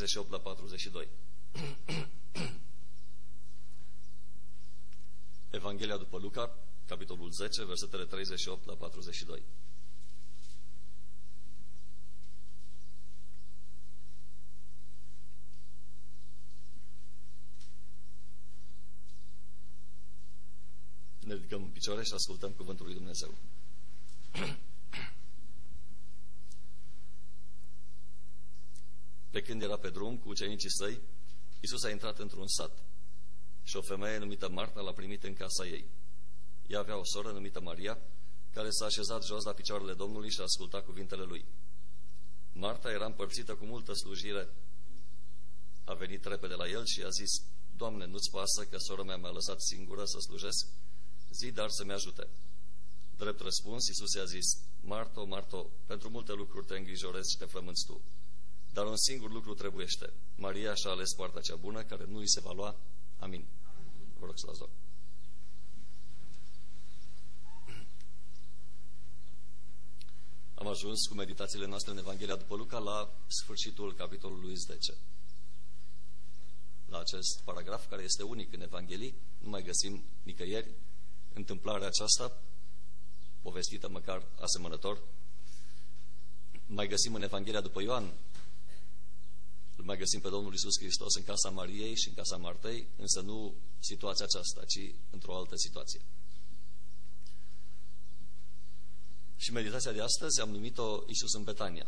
38 la 42. Evanghelia după Luca, capitolul 10, versetele 38 la 42. Ne ridicăm în picioare și ascultăm cuvântul lui Dumnezeu. Pe când era pe drum cu ucenicii săi, Iisus a intrat într-un sat și o femeie numită Marta l-a primit în casa ei. Ea avea o soră numită Maria, care s-a așezat jos la picioarele Domnului și a ascultat cuvintele lui. Marta era împărțită cu multă slujire. A venit repede la el și a zis: Doamne, nu-ți pasă că sora mea m-a lăsat singură să slujesc? Zi, dar să-mi ajute. Drept răspuns, Iisus i-a zis: Marto, Marto, pentru multe lucruri te îngrijorezi și te frămânți tu. Dar un singur lucru trebuiește. Maria și-a ales partea cea bună, care nu îi se va lua. Amin. Vă rog să luați loc. Am ajuns cu meditațiile noastre în Evanghelia după Luca la sfârșitul capitolului 10. La acest paragraf, care este unic în Evanghelii, nu mai găsim nicăieri întâmplarea aceasta, povestită măcar asemănător. Mai găsim în Evanghelia după Ioan, îl mai găsim pe Domnul Iisus Hristos în casa Mariei și în casa Martei, însă nu situația aceasta, ci într-o altă situație. Și meditația de astăzi am numit-o Iisus în Betania.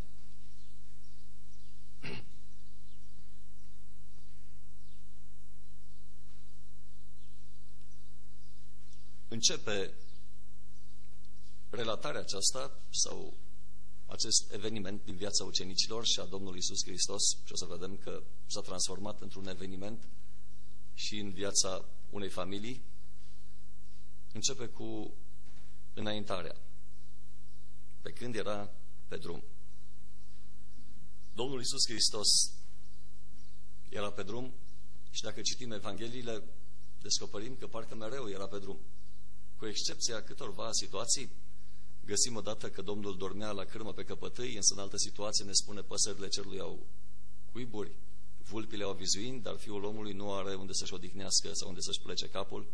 Începe relatarea aceasta sau acest eveniment din viața ucenicilor și a Domnului Iisus Hristos, și o să vedem că s-a transformat într-un eveniment și în viața unei familii. Începe cu înaintarea, pe când era pe drum. Domnul Iisus Hristos era pe drum și dacă citim Evangheliile, descoperim că parcă mereu era pe drum. Cu excepția câtorva situații, găsim odată că Domnul dormea la cârmă pe căpătâi, însă în altă situație ne spune: păsările cerului au cuiburi, vulpile au vizuini, dar Fiul omului nu are unde să-și odihnească sau unde să-și plece capul.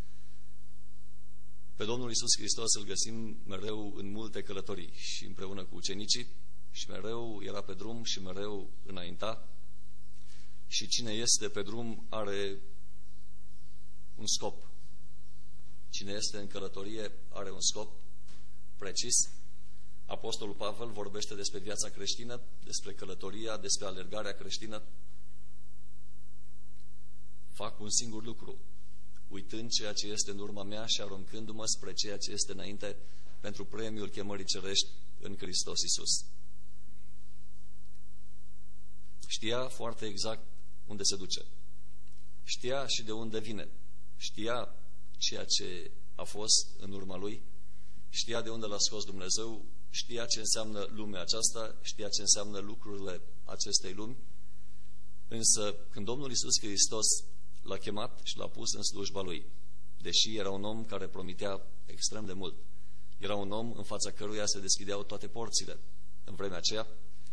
Pe Domnul Iisus Hristos îl găsim mereu în multe călătorii și împreună cu ucenicii, și mereu era pe drum și mereu înainta. Și cine este pe drum are un scop. Cine este în călătorie are un scop precis. Apostolul Pavel vorbește despre viața creștină, despre călătoria, despre alergarea creștină. Fac un singur lucru, uitând ceea ce este în urma mea și aruncându-mă spre ceea ce este înainte, pentru premiul chemării cerești în Hristos Iisus. Știa foarte exact unde se duce. Știa și de unde vine. Știa ceea ce a fost în urma lui. Știa de unde l-a scos Dumnezeu. Știa ce înseamnă lumea aceasta. Știa ce înseamnă lucrurile acestei lumi. Însă când Domnul Iisus Hristos l-a chemat și l-a pus în slujba lui, deși era un om care promitea extrem de mult, era un om în fața căruia se deschideau toate porțile în vremea aceea,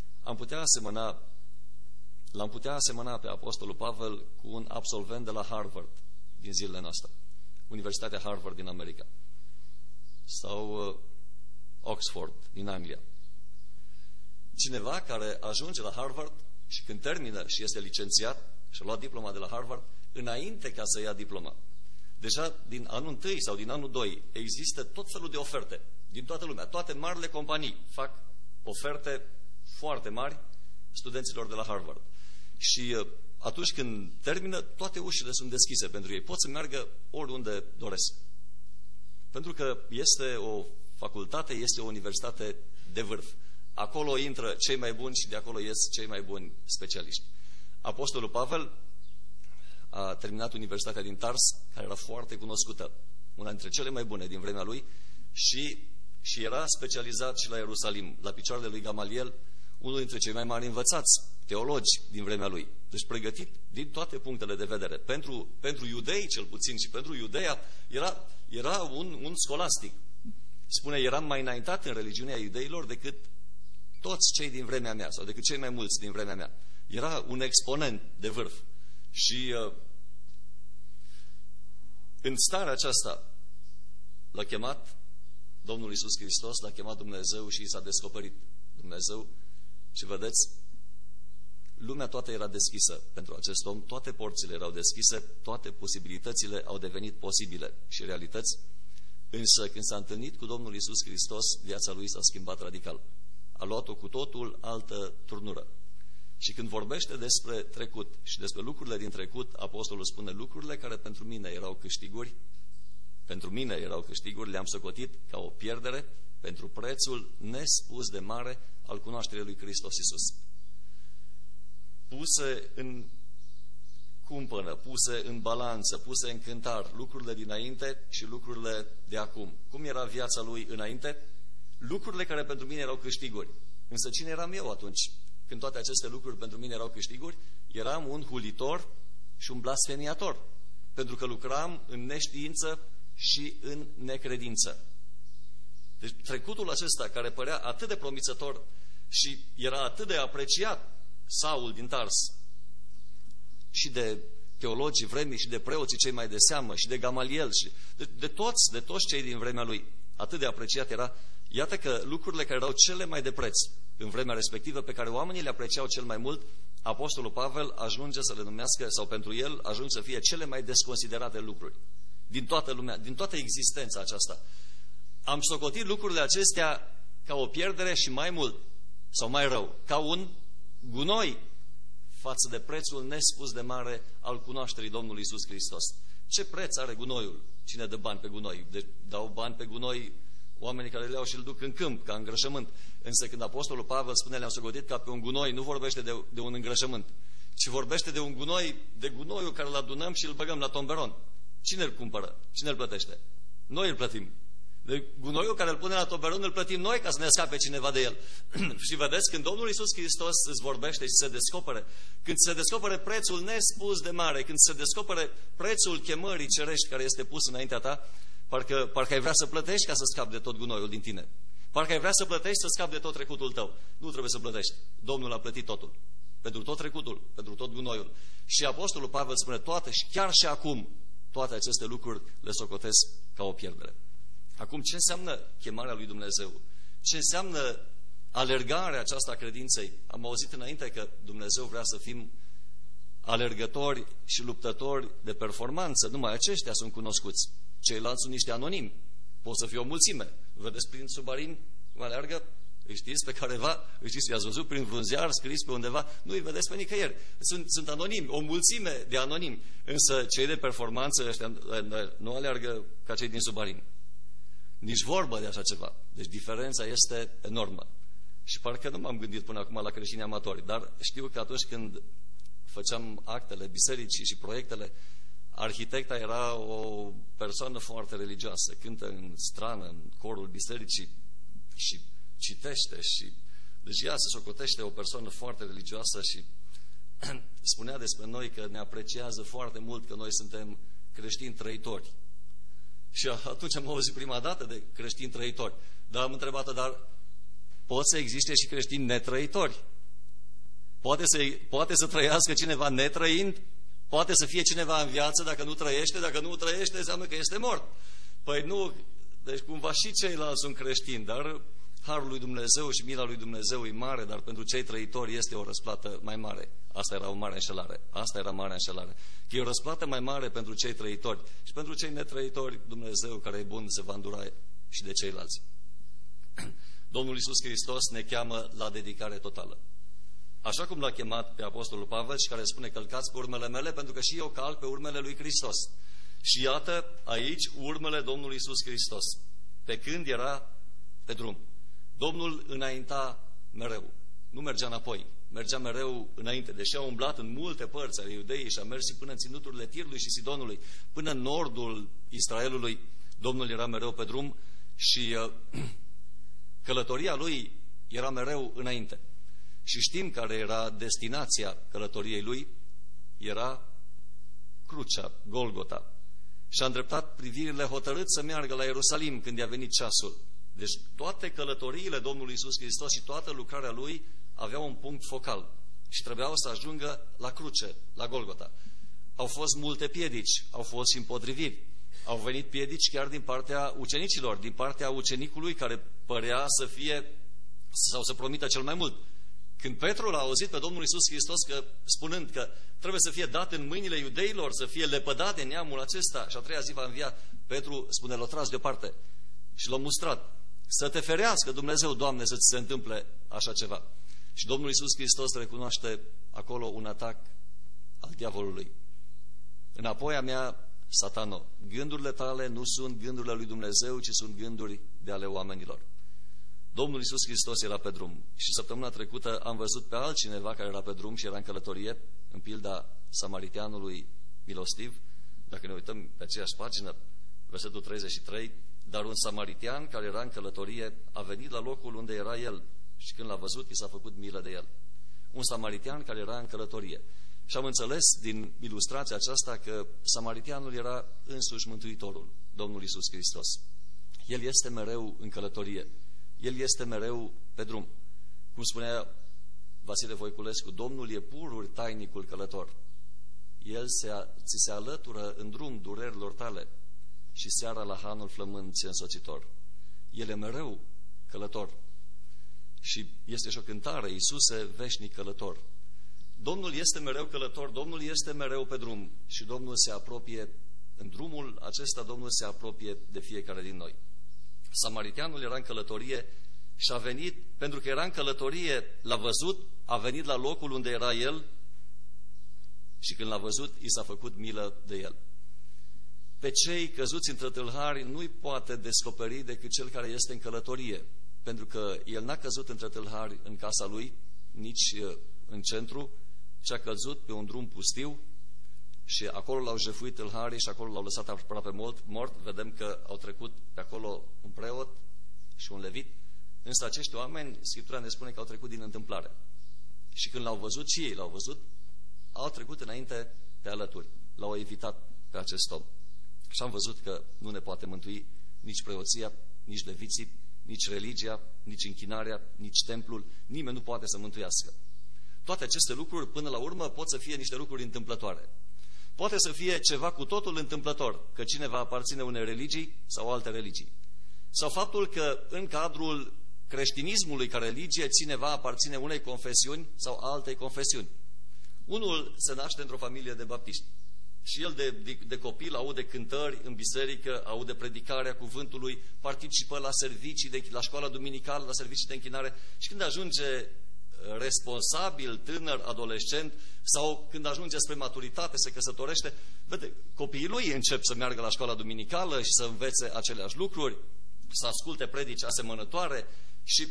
l-am putea asemăna pe Apostolul Pavel cu un absolvent de la Harvard din zilele noastre, Universitatea Harvard din America, sau Oxford din Anglia. Cineva care ajunge la Harvard și când termină și este licențiat și a luat diploma de la Harvard, înainte ca să ia diploma, deja din anul 1 sau din anul 2 există tot felul de oferte din toată lumea. Toate marile companii fac oferte foarte mari studenților de la Harvard. Și atunci când termină, toate ușile sunt deschise pentru ei. Pot să meargă oriunde doresc. Pentru că este o facultate, este o universitate de vârf. Acolo intră cei mai buni și de acolo ies cei mai buni specialiști. Apostolul Pavel a terminat Universitatea din Tars, care era foarte cunoscută, una dintre cele mai bune din vremea lui, și era specializat și la Ierusalim, la picioarele lui Gamaliel, unul dintre cei mai mari învățați teologi din vremea lui. Deci pregătit din toate punctele de vedere. Pentru iudei, cel puțin, și pentru Iudeea, era un scolastic. Spune, eram mai înaintat în religiunea iudeilor decât toți cei din vremea mea, sau decât cei mai mulți din vremea mea. Era un exponent de vârf. Și în starea aceasta l-a chemat Domnul Iisus Hristos, l-a chemat Dumnezeu și i s-a descoperit Dumnezeu. Și vedeți, lumea toată era deschisă pentru acest om, toate porțile erau deschise, toate posibilitățile au devenit posibile și realități. Însă când s-a întâlnit cu Domnul Iisus Hristos, viața lui s-a schimbat radical. A luat-o cu totul altă turnură. Și când vorbește despre trecut și despre lucrurile din trecut, apostolul spune: lucrurile care pentru mine erau câștiguri, le-am socotit ca o pierdere pentru prețul nespus de mare al cunoașterii lui Hristos Iisus. Puse în cumpănă, puse în balanță, puse în cântar lucrurile dinainte și lucrurile de acum. Cum era viața lui înainte? Lucrurile care pentru mine erau câștiguri. Însă cine eram eu atunci? Când toate aceste lucruri pentru mine erau câștiguri, eram un hulitor și un blasfemiator, pentru că lucram în neștiință și în necredință. Deci trecutul acesta, care părea atât de promițător și era atât de apreciat, Saul din Tars, și de teologii vremii și de preoții cei mai de seamă și de Gamaliel și de toți cei din vremea lui, atât de apreciat era. Iată că lucrurile care erau cele mai de preț în vremea respectivă, pe care oamenii le apreciau cel mai mult, apostolul Pavel ajunge să le numească, sau pentru el ajung să fie cele mai desconsiderate lucruri din toată lumea, din toată existența aceasta. Am socotit lucrurile acestea ca o pierdere și mai mult, sau mai rău, ca un gunoi față de prețul nespus de mare al cunoașterii Domnului Iisus Hristos. Ce preț are gunoiul? Cine dă bani pe gunoi? Dau bani pe gunoi oamenii care le iau și îl duc în câmp, ca îngrășământ. Însă când apostolul Pavel spune le-am socotit ca pe un gunoi, nu vorbește de un îngrășământ, ci vorbește de un gunoi, de gunoiul care îl adunăm și îl băgăm la tomberon. Cine îl cumpără? Cine îl plătește? Noi îl plătim. De gunoiul care îl pune la tomberon îl plătim noi ca să ne scape cineva de el. Și vedeți, când Domnul Iisus Hristos îți vorbește și se descopere, când se descopere prețul nespus de mare, când se descopere prețul chemării cerești care este pus înaintea ta, parcă ai vrea să plătești ca să scapi de tot gunoiul din tine. Parcă ai vrea să plătești să scapi de tot trecutul tău. Nu trebuie să plătești. Domnul a plătit totul. Pentru tot trecutul, pentru tot gunoiul. Și apostolul Pavel spune toate și chiar și acum toate aceste lucruri le socotesc ca o pierdere. Acum, ce înseamnă chemarea lui Dumnezeu? Ce înseamnă alergarea aceasta a credinței? Am auzit înainte că Dumnezeu vrea să fim alergători și luptători de performanță. Numai aceștia sunt cunoscuți. Ceilalți sunt niște anonimi. Pot să fie o mulțime. Vedeți prin submarini cum aleargă? Îi știți pe careva? Îi știți, i-ați văzut prin vreun ziar scris pe undeva? Nu îi vedeți pe nicăieri. Sunt anonimi, o mulțime de anonimi. Însă cei de performanță ăștia nu aleargă ca cei din submarini. Nici vorbă de așa ceva. Deci diferența este enormă. Și parcă nu m-am gândit până acum la creștini amatori, dar știu că atunci când făceam actele bisericii și proiectele, arhitecta era o persoană foarte religioasă, cântă în strană, în corul bisericii și citește și deci ea se socotește o persoană foarte religioasă și spunea despre noi că ne apreciază foarte mult, că noi suntem creștini trăitori. Și atunci am auzit prima dată de creștini trăitori. Dar am întrebat-o, dar pot să existe și creștini netrăitori? Poate să trăiască cineva netrăind? Poate să fie cineva în viață dacă nu trăiește? Dacă nu trăiește, înseamnă că este mort. Păi nu, deci cumva și ceilalți sunt creștini, dar harul lui Dumnezeu și mila lui Dumnezeu e mare, dar pentru cei trăitori este o răsplată mai mare. Asta era o mare înșelare. Asta era marea înșelare. Că e o răsplată mai mare pentru cei trăitori. Și pentru cei netrăitori, Dumnezeu care e bun se va îndura și de ceilalți. Domnul Iisus Hristos ne cheamă la dedicare totală. Așa cum l-a chemat pe apostolul Pavel și care spune călcați pe urmele mele, pentru că și eu calc pe urmele lui Hristos. Și iată aici urmele Domnului Iisus Hristos. Pe când era pe drum. Domnul înainta mereu. Nu mergea înapoi. Mergea mereu înainte. Deși a umblat în multe părți ale Iudeii și a mers și până în ținuturile Tirului și Sidonului, până în nordul Israelului, Domnul era mereu pe drum și călătoria lui era mereu înainte. Și știm care era destinația călătoriei lui, era crucea, Golgota. Și a îndreptat privirile hotărât să meargă la Ierusalim când i-a venit ceasul. Deci toate călătoriile Domnului Iisus Hristos și toată lucrarea lui aveau un punct focal. și trebuiau să ajungă la cruce, la Golgota. Au fost multe piedici, au fost și împotriviri. Au venit piedici chiar din partea ucenicilor, din partea ucenicului care părea să fie sau să promită cel mai mult. Când Petru l-a auzit pe Domnul Iisus Hristos spunând că trebuie să fie dat în mâinile iudeilor, să fie lepădat de neamul acesta, și a treia zi va învia, Petru spune, l-a tras deoparte și l-a mustrat. Să te ferească Dumnezeu, Doamne, să ți se întâmple așa ceva. Și Domnul Iisus Hristos recunoaște acolo un atac al diavolului. Înapoi a mea, Satano, gândurile tale nu sunt gândurile lui Dumnezeu, ci sunt gânduri de ale oamenilor. Domnul Iisus Hristos era pe drum și săptămâna trecută am văzut pe altcineva care era pe drum și era în călătorie, în pilda samariteanului milostiv. Dacă ne uităm pe aceeași pagină, versetul 33, dar un samaritean care era în călătorie a venit la locul unde era el și când l-a văzut, i s-a făcut milă de el. Un samaritean care era în călătorie. Și am înțeles din ilustrația aceasta că samariteanul era însuși Mântuitorul, Domnul Iisus Hristos. El este mereu în călătorie. El este mereu pe drum. Cum spunea Vasile Voiculescu, Domnul e pururi tainicul călător. El ți se alătură în drum durerilor tale și seara la hanul flămând ți însoțitor. El e mereu călător. Și este și o cântare, Iisuse, veșnic călător. Domnul este mereu călător, Domnul este mereu pe drum și Domnul se apropie, în drumul acesta Domnul se apropie de fiecare din noi. Samariteanul era în călătorie și a venit, pentru că era în călătorie, l-a văzut, a venit la locul unde era el și când l-a văzut, i s-a făcut milă de el. Pe cei căzuți între tâlhari nu-i poate descoperi decât cel care este în călătorie, pentru că el n-a căzut între tâlhari în casa lui, nici în centru, ci a căzut pe un drum pustiu și acolo l-au jefuit tâlharii și acolo l-au lăsat aproape mort. Vedem că au trecut pe acolo un preot și un levit, însă acești oameni, Scriptura ne spune că au trecut din întâmplare. Și când l-au văzut și ei, l-au văzut, au trecut înainte pe alături, l-au evitat pe acest om. Și am văzut că nu ne poate mântui nici preoția, nici leviții, nici religia, nici închinarea, nici templul, nimeni nu poate să mântuiască. Toate aceste lucruri, până la urmă, pot să fie niște lucruri întâmplătoare. Poate să fie ceva cu totul întâmplător, că cineva aparține unei religii sau alte religii. Sau faptul că în cadrul creștinismului ca religie, cineva aparține unei confesiuni sau altei confesiuni. Unul se naște într-o familie de baptiști și el de copil aude cântări în biserică, aude predicarea cuvântului, participă la servicii, la școala duminicală, la servicii de închinare și când ajunge responsabil, tânăr, adolescent sau când ajunge spre maturitate, se căsătorește, vede, copiii lui încep să meargă la școala duminicală și să învețe aceleași lucruri, să asculte predici asemănătoare și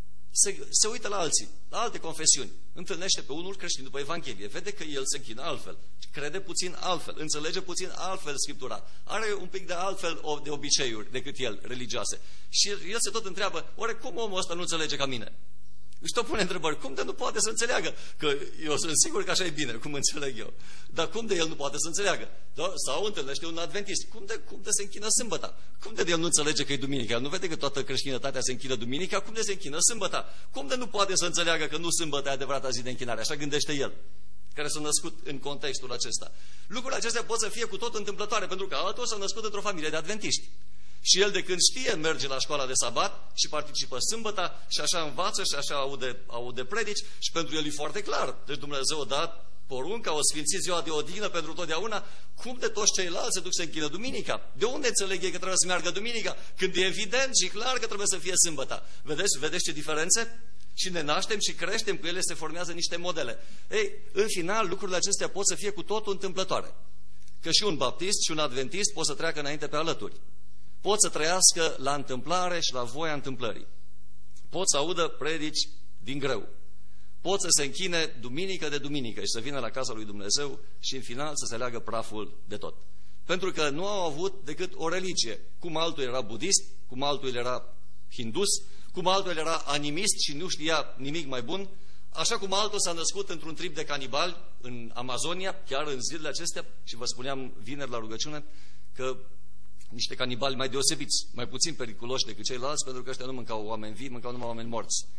se uită la alții, la alte confesiuni. Întâlnește pe unul creștin după Evanghelie, vede că el se închină altfel, crede puțin altfel, înțelege puțin altfel Scriptura, are un pic de altfel de obiceiuri decât el, religioase. Și el se tot întreabă, oare cum omul ăsta nu înțelege ca mine? Își tot pune întrebări, cum de nu poate să înțeleagă? Că eu sunt sigur că așa e bine, cum înțeleg eu. Dar cum de el nu poate să înțeleagă? Da? Sau întâlnește un adventist. Cum de se închină sâmbăta? Cum de el nu înțelege că e duminică? Nu vede că toată creștinătatea se închină duminica? Cum de se închină sâmbăta? Cum de nu poate să înțeleagă că nu sâmbăta e adevărata zi de închinare? Așa gândește el, care s-a născut în contextul acesta. Lucrurile acestea pot să fie cu tot întâmplătoare, pentru că altul s-a născut într-o familie de adventiști. Și el de când știe merge la școala de sabat și participă sâmbăta și așa învață și așa aude predici și pentru el e foarte clar. Deci Dumnezeu a dat porunca, o sfințit ziua de odihnă pentru totdeauna. Cum de toți ceilalți se duc să închină duminica? De unde înțeleg ei că trebuie să meargă duminica? Când e evident și clar că trebuie să fie sâmbăta. Vedeți ce diferențe? Și ne naștem și creștem cu ele, se formează niște modele. Ei, în final, lucrurile acestea pot să fie cu totul întâmplătoare. Că și un baptist și un adventist pot să treacă înainte pe alături. Pot să trăiască la întâmplare și la voia întâmplării. Pot să audă predici din greu. Pot să se închine duminică de duminică și să vină la casa lui Dumnezeu și în final să se leagă praful de tot. Pentru că nu au avut decât o religie. Cum altul era budist, cum altul era hindus, cum altul era animist și nu știa nimic mai bun, așa cum altul s-a născut într-un trib de canibali în Amazonia, chiar în zilele acestea, și vă spuneam vineri la rugăciune că niște canibali mai deosebiți, mai puțin periculoși decât ceilalți, pentru că ăștia nu mâncau oameni vii, mâncau numai oameni morți.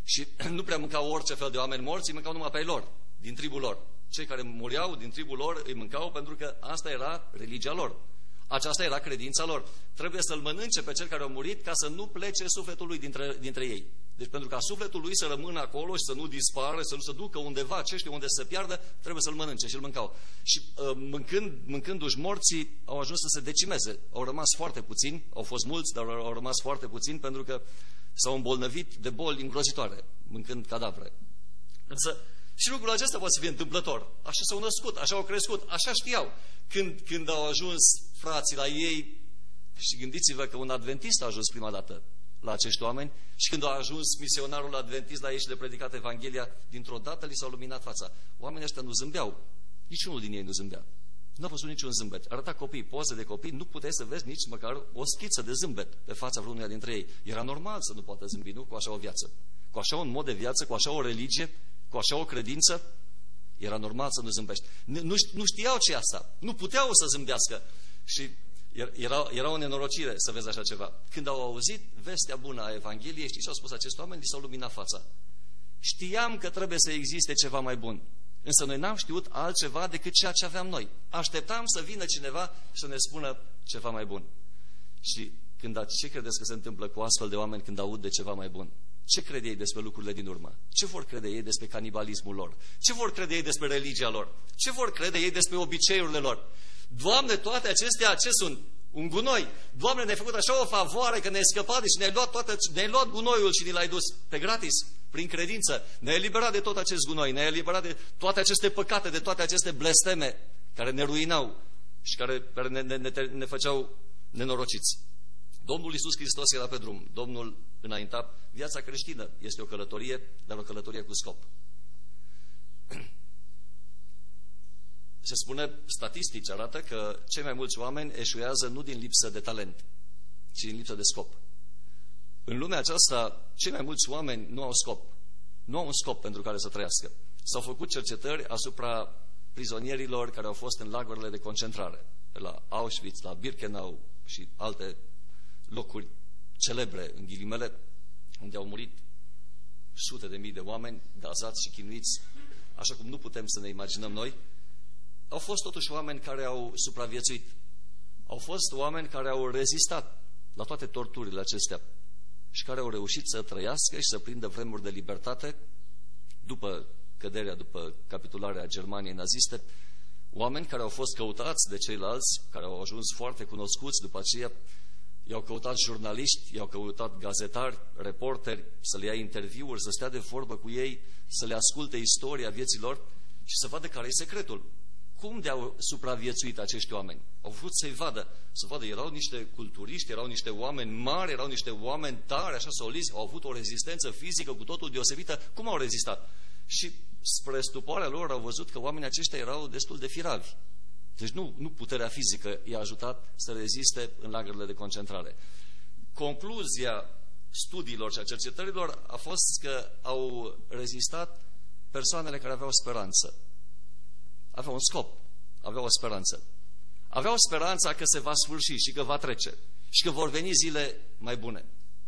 Și nu prea mâncau orice fel de oameni morți, îi mâncau numai pe ei lor, din tribul lor. Cei care mureau din tribul lor îi mâncau pentru că asta era religia lor. Aceasta era credința lor. Trebuie să-l mănânce pe cel care a murit ca să nu plece sufletul lui dintre ei. Deci pentru ca sufletul lui să rămână acolo și să nu dispară, să nu se ducă undeva, ce știu unde să se piardă, trebuie să-l mănânce și îl mâncau. Și mâncându-și morții, au ajuns să se decimeze. Au rămas foarte puțini, au fost mulți, dar au rămas foarte puțini pentru că s-au îmbolnăvit de boli îngrozitoare, mâncând cadavre. Însă și lucrul acesta poate să fie întâmplător. Așa s-au născut, așa au crescut, așa știau. Când au ajuns frații la ei, și gândiți-vă că un adventist a ajuns prima dată la acești oameni, și când a ajuns misionarul adventist la ei și le predicat Evanghelia, dintr-o dată li s-a luminat fața. Oamenii ăștia nu zâmbeau. Niciunul din ei nu zâmbea. Nu a văzut niciun zâmbet. Arăta copii, poze de copii, nu puteai să vezi nici măcar o schiță de zâmbet pe fața vreunuia dintre ei. Era normal să nu poată zâmbi, nu? Cu așa o viață. Cu așa un mod de viață, cu așa o religie, cu așa o credință, era normal să nu zâmbești. Nu știau ce e asta. Nu puteau să zâmbească. Și era o nenorocire să vezi așa ceva. Când au auzit vestea bună a Evangheliei, știți ce au spus acești oameni? Li s-au luminat fața. Știam că trebuie să existe ceva mai bun. Însă noi n-am știut altceva decât ceea ce aveam noi. Așteptam să vină cineva și să ne spună ceva mai bun. Și ce credeți că se întâmplă cu astfel de oameni când aud de ceva mai bun? Ce crede ei despre lucrurile din urmă? Ce vor crede ei despre canibalismul lor? Ce vor crede ei despre religia lor? Ce vor crede ei despre obiceiurile lor? Doamne, toate acestea ce sunt? Un gunoi. Doamne, ne-ai făcut așa o favoare că ne-ai scăpat și ne-ai luat gunoiul și ni l-ai dus pe gratis, prin credință. Ne-ai eliberat de tot acest gunoi, ne-ai eliberat de toate aceste păcate, de toate aceste blesteme care ne ruinau și care ne făceau nenorociți. Domnul Iisus Hristos era pe drum. Domnul înainta. Viața creștină este o călătorie, dar o călătorie cu scop. Se spune, statistici arată că cei mai mulți oameni eșuează nu din lipsă de talent, ci din lipsă de scop. În lumea aceasta, cei mai mulți oameni nu au scop. Nu au un scop pentru care să trăiască. S-au făcut cercetări asupra prizonierilor care au fost în lagările de concentrare, la Auschwitz, la Birkenau și alte locuri celebre, în ghilimele, unde au murit sute de mii de oameni gazați și chinuiți, așa cum nu putem să ne imaginăm noi. Au fost totuși oameni care au supraviețuit. Au fost oameni care au rezistat la toate torturile acestea și care au reușit să trăiască și să prindă vremuri de libertate după căderea, după capitularea Germaniei naziste. Oameni care au fost căutați de ceilalți, care au ajuns foarte cunoscuți după aceea. I-au căutat jurnaliști, i-au căutat gazetari, reporteri, să le ia interviuri, să stea de vorbă cu ei, să le asculte istoria vieților și să vadă care e secretul. Cum de-au supraviețuit acești oameni? Au vrut să-i vadă, erau niște culturiști, erau niște oameni mari, erau niște oameni tari, așa solizi, au avut o rezistență fizică cu totul deosebită. Cum au rezistat? Și spre stupoarea lor au văzut că oamenii aceștia erau destul de firavi. Deci nu puterea fizică i-a ajutat să reziste în lagările de concentrare. Concluzia studiilor și a cercetărilor a fost că au rezistat persoanele care aveau speranță. Aveau un scop, aveau o speranță. Aveau speranța că se va sfârși și că va trece și că vor veni zile mai bune.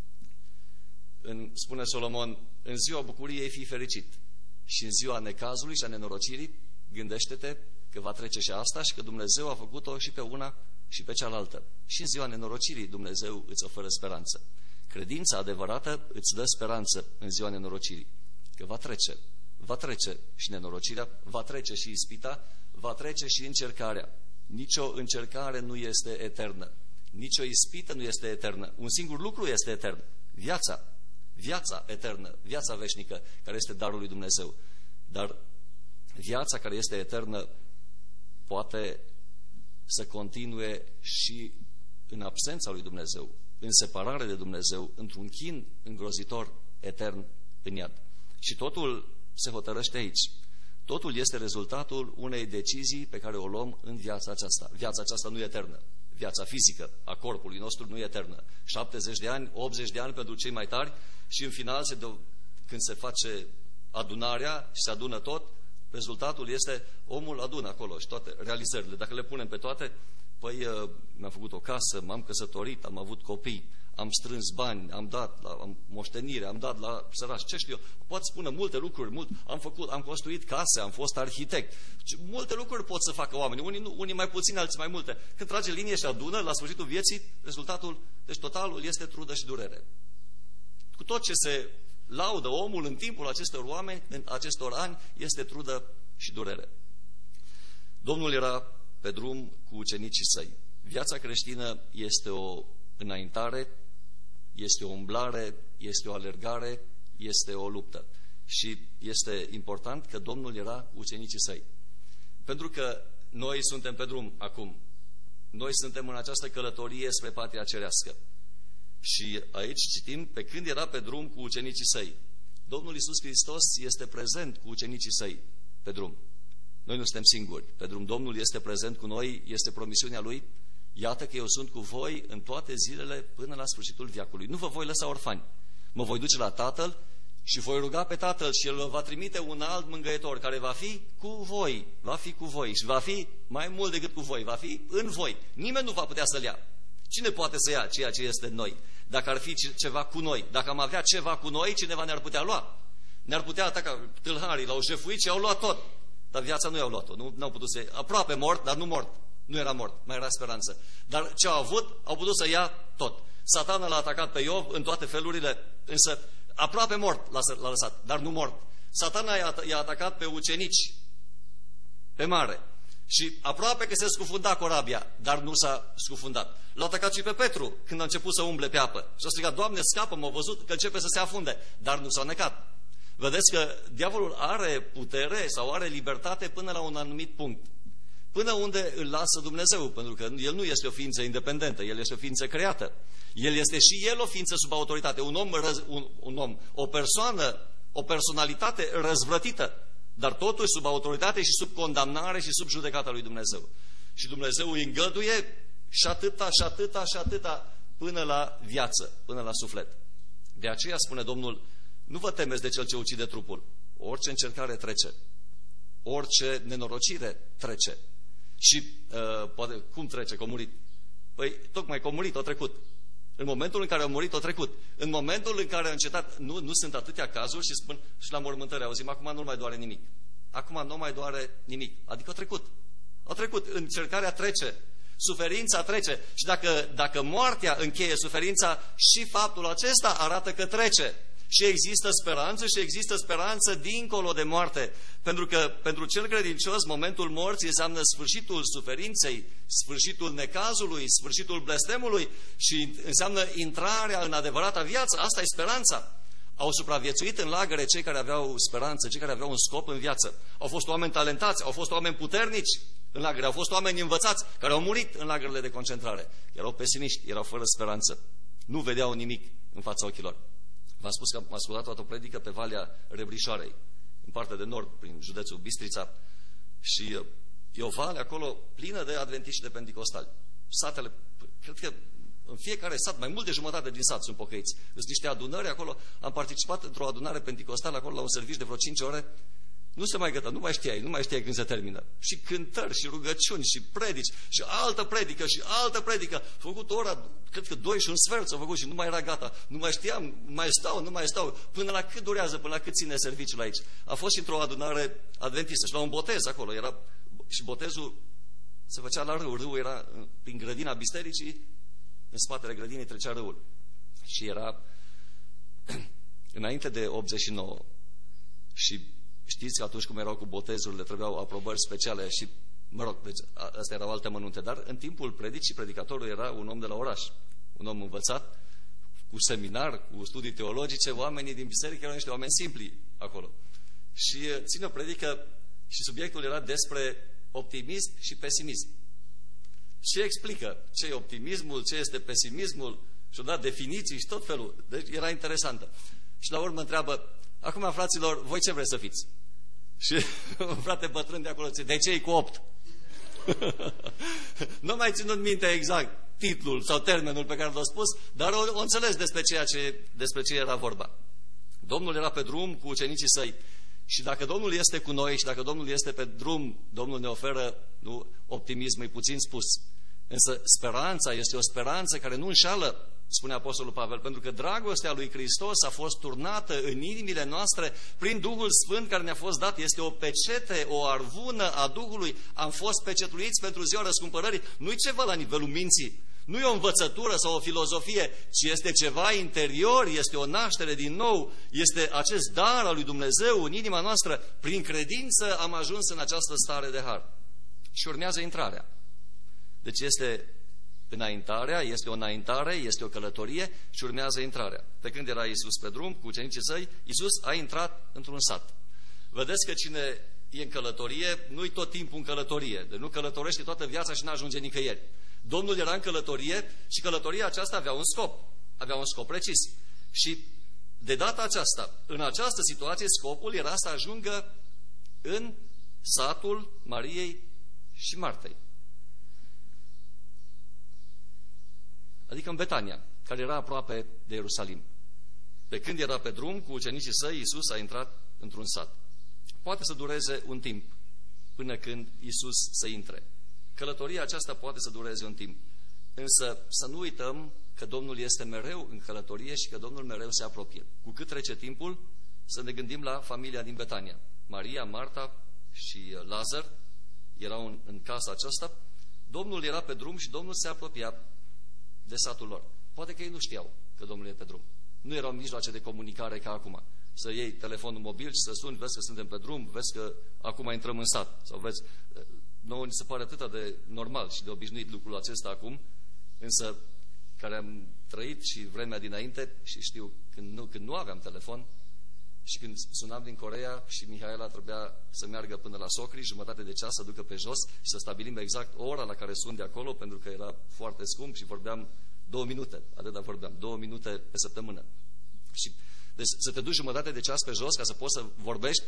Spune Solomon, în ziua bucuriei fii fericit și în ziua necazului și a nenorocirii gândește-te că va trece și asta și că Dumnezeu a făcut-o și pe una și pe cealaltă. Și în ziua nenorocirii Dumnezeu îți oferă speranță. Credința adevărată îți dă speranță în ziua nenorocirii, că va trece și nenorocirea, va trece și ispita, va trece și încercarea. Nicio încercare nu este eternă, nicio ispită nu este eternă. Un singur lucru este etern, viața eternă, viața veșnică, care este darul lui Dumnezeu. Dar viața care este eternă poate să continue și în absența lui Dumnezeu, în separare de Dumnezeu, într-un chin îngrozitor etern în iad. Și totul se hotărăște aici. Totul este rezultatul unei decizii pe care o luăm în viața aceasta. Viața aceasta nu e eternă. Viața fizică a corpului nostru nu e eternă. 70 de ani, 80 de ani pentru cei mai tari și în final, când se face adunarea și se adună tot, rezultatul este, omul adună acolo și toate realizările. Dacă le punem pe toate, păi mi-am făcut o casă, m-am căsătorit, am avut copii, am strâns bani, am dat la moștenire, am dat la săraci, ce știu eu. Poate spune multe lucruri, am construit case, am fost arhitect. Multe lucruri pot să facă oamenii, unii mai puțini, alții mai multe. Când trage linie și adună, la sfârșitul vieții, rezultatul, deci totalul este trudă și durere. Cu tot ce se laudă omul în timpul acestor oameni, în acestor ani, este trudă și durere. Domnul era pe drum cu ucenicii săi. Viața creștină este o înaintare, este o umblare, este o alergare, este o luptă. Și este important că Domnul era cu ucenicii săi. Pentru că noi suntem pe drum acum. Noi suntem în această călătorie spre patria cerească. Și aici citim, pe când era pe drum cu ucenicii săi. Domnul Iisus Hristos este prezent cu ucenicii săi pe drum. Noi nu suntem singuri pe drum. Domnul este prezent cu noi, este promisiunea Lui. Iată că eu sunt cu voi în toate zilele până la sfârșitul veacului. Nu vă voi lăsa orfani. Mă voi duce la Tatăl și voi ruga pe Tatăl și El va trimite un alt mângâietor care va fi cu voi. Va fi cu voi și va fi mai mult decât cu voi. Va fi în voi. Nimeni nu va putea să-L ia. Cine poate să ia ceea ce este în noi? Dacă ar fi ceva cu noi, dacă am avea ceva cu noi, cineva ne-ar putea lua. Ne-ar putea ataca tâlharii, l-au jefuit și au luat tot. Dar viața nu i-au luat-o. Nu au putut să... Aproape mort, dar nu mort. Nu era mort, mai era speranță. Dar ce au avut, au putut să ia tot. Satana l-a atacat pe Iov în toate felurile, însă aproape mort l-a lăsat, dar nu mort. Satana i-a atacat pe ucenici pe mare și aproape că se scufunda corabia, dar nu s-a scufundat. L-a atacat și pe Petru când a început să umble pe apă. Și a strigat, Doamne, scapă, m-a văzut că începe să se afunde, dar nu s-a necat. Vedeți că diavolul are putere sau are libertate până la un anumit punct. Până unde îl lasă Dumnezeu, pentru că el nu este o ființă independentă, el este o ființă creată. El este și el o ființă sub autoritate, o persoană, o personalitate răzvrătită, dar totuși sub autoritate și sub condamnare și sub judecata lui Dumnezeu. Și Dumnezeu îi îngăduie și atâta, și atâta, și atâta, până la viață, până la suflet. De aceea spune Domnul, nu vă temeți de cel ce ucide trupul. Orice încercare trece. Orice nenorocire trece. Și poate, cum trece? Că a murit. Păi, tocmai că a murit, a trecut. În momentul în care a murit, a trecut. În momentul în care a încetat, nu sunt atâtea cazuri și spun și la mormântări, auzim, acum nu mai doare nimic. Acum nu mai doare nimic. Adică a trecut. A trecut. Încercarea trece. Suferința trece. Și dacă moartea încheie suferința, și faptul acesta arată că trece. Și există speranță și există speranță dincolo de moarte. Pentru că pentru cel credincios momentul morții înseamnă sfârșitul suferinței, sfârșitul necazului, sfârșitul blestemului și înseamnă intrarea în adevărata viață. Asta e speranța. Au supraviețuit în lagăre cei care aveau speranță, cei care aveau un scop în viață. Au fost oameni talentați, au fost oameni puternici în lagăre, au fost oameni învățați care au murit în lagărele de concentrare. Erau pesimiști, erau fără speranță. Nu vedeau nimic în fața ochilor. V-am spus că am ascultat toată o predică pe Valea Rebrișoarei, în partea de nord, prin județul Bistrița, și e o vale acolo plină de adventiști de pentecostali. Satele, cred că în fiecare sat, mai mult de jumătate din sat sunt pocăiți. Sunt niște adunări acolo, am participat într-o adunare pentecostală acolo la un serviciu de vreo 5 ore, nu se mai găta, nu mai știai când se termină. Și cântări, și rugăciuni, și predici, și altă predică, și altă predică. A făcut ora, cred că 2 și un sfert s-a făcut și nu mai era gata. Nu mai știam, nu mai stau. Până la cât durează, până la cât ține serviciul aici. A fost și într-o adunare adventistă și la un botez acolo. Era, și botezul se făcea la râu. Râul era prin grădina bisericii, în spatele grădinii trecea râul. Și era înainte de 89. Și știți că atunci cum erau cu botezurile, trebuiau aprobări speciale și, mă rog, deci, astea erau alte mănunte, dar în timpul predicii, predicatorul era un om de la oraș, un om învățat, cu seminar, cu studii teologice, oamenii din biserică erau niște oameni simpli acolo. Și ține o predică și subiectul era despre optimism și pesimism. Și explică ce e optimismul, ce este pesimismul, și-o dat definiții și tot felul. Deci era interesantă. Și la urmă întreabă, acum, fraților, voi ce vreți să fiți? Și un frate bătrân de acolo zice, de ce e cu 8? Nu mai ținut minte exact titlul sau termenul pe care l-a spus, dar o înțeles despre ce era vorba. Domnul era pe drum cu ucenicii săi Și dacă Domnul este cu noi și dacă Domnul este pe drum, Domnul ne oferă, nu, optimism, e puțin spus. Însă speranța este o speranță care nu înșală, spune Apostolul Pavel, pentru că dragostea lui Hristos a fost turnată în inimile noastre prin Duhul Sfânt care ne-a fost dat. Este o pecete, o arvună a Duhului. Am fost pecetuiți pentru ziua răscumpărării. Nu-i ceva la nivelul minții, nu e o învățătură sau o filozofie, ci este ceva interior, este o naștere din nou, este acest dar al lui Dumnezeu în inima noastră. Prin credință am ajuns în această stare de har. Și urmează intrarea. Deci este înaintarea, este o înaintare, este o călătorie și urmează intrarea. Pe când era Iisus pe drum cu ucenicii săi, Iisus a intrat într-un sat. Vedeți că cine e în călătorie, nu-i tot timpul în călătorie, de nu călătorește toată viața și n-ajunge nicăieri. Domnul era în călătorie și călătoria aceasta avea un scop precis. Și de data aceasta, în această situație, scopul era să ajungă în satul Mariei și Martei. Adică în Betania, care era aproape de Ierusalim. Pe când era pe drum cu ucenicii săi, Iisus a intrat într-un sat. Poate să dureze un timp până când Iisus să intre. Călătoria aceasta poate să dureze un timp. Însă să nu uităm că Domnul este mereu în călătorie și că Domnul mereu se apropie. Cu cât trece timpul, să ne gândim la familia din Betania. Maria, Marta și Lazar erau în casa aceasta. Domnul era pe drum și Domnul se apropia de satul lor. Poate că ei nu știau că Domnul e pe drum. Nu erau mijloace de comunicare ca acum. Să iei telefonul mobil și să suni, vezi că suntem pe drum, vezi că acum intrăm în sat. Sau vezi, nouă ni se pare atât de normal și de obișnuit lucrul acesta acum, însă care am trăit și vremea dinainte și știu când nu aveam telefon și când sunam din Coreea și Mihaela trebuia să meargă până la Socri, jumătate de ceas să ducă pe jos și să stabilim exact ora la care sun de acolo, pentru că era foarte scump și vorbeam 2 minute, atâta vorbeam, 2 minute pe săptămână. Și deci să te duci jumătate de ceas pe jos ca să poți să vorbești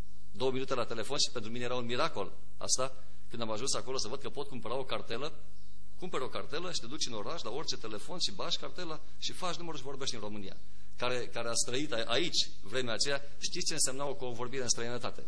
2 minute la telefon și pentru mine era un miracol asta, când am ajuns acolo să văd că pot cumpăra o cartelă, cumperi o cartelă și te duci în oraș la orice telefon și bași cartela și faci numărul și vorbești în România. Care a trăit aici vremea aceea, știți ce însemna o convorbire în străinătate.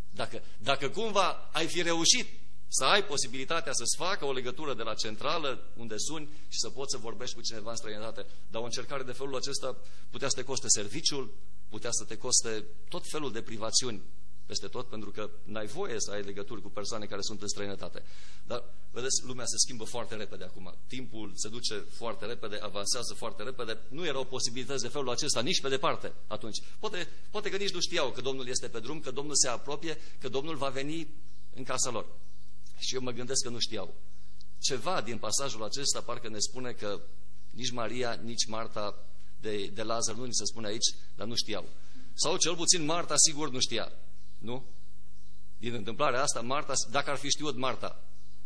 Dacă cumva ai fi reușit să ai posibilitatea să-ți facă o legătură de la centrală unde suni și să poți să vorbești cu cineva în străinătate, dar o încercare de felul acesta putea să te coste serviciul, putea să te coste tot felul de privațiuni peste tot, pentru că n-ai voie să ai legături cu persoane care sunt în străinătate. Dar, vedeți, lumea se schimbă foarte repede acum. Timpul se duce foarte repede, avansează foarte repede. Nu erau posibilități de felul acesta nici pe departe atunci. Poate că nici nu știau că Domnul este pe drum, că Domnul se apropie, că Domnul va veni în casa lor. Și eu mă gândesc că nu știau. Ceva din pasajul acesta parcă ne spune că nici Maria, nici Marta de Lazar, nu ni se spune aici, dar nu știau. Sau cel puțin Marta sigur nu știa. Nu? Din întâmplarea asta, Marta, dacă ar fi știut Marta,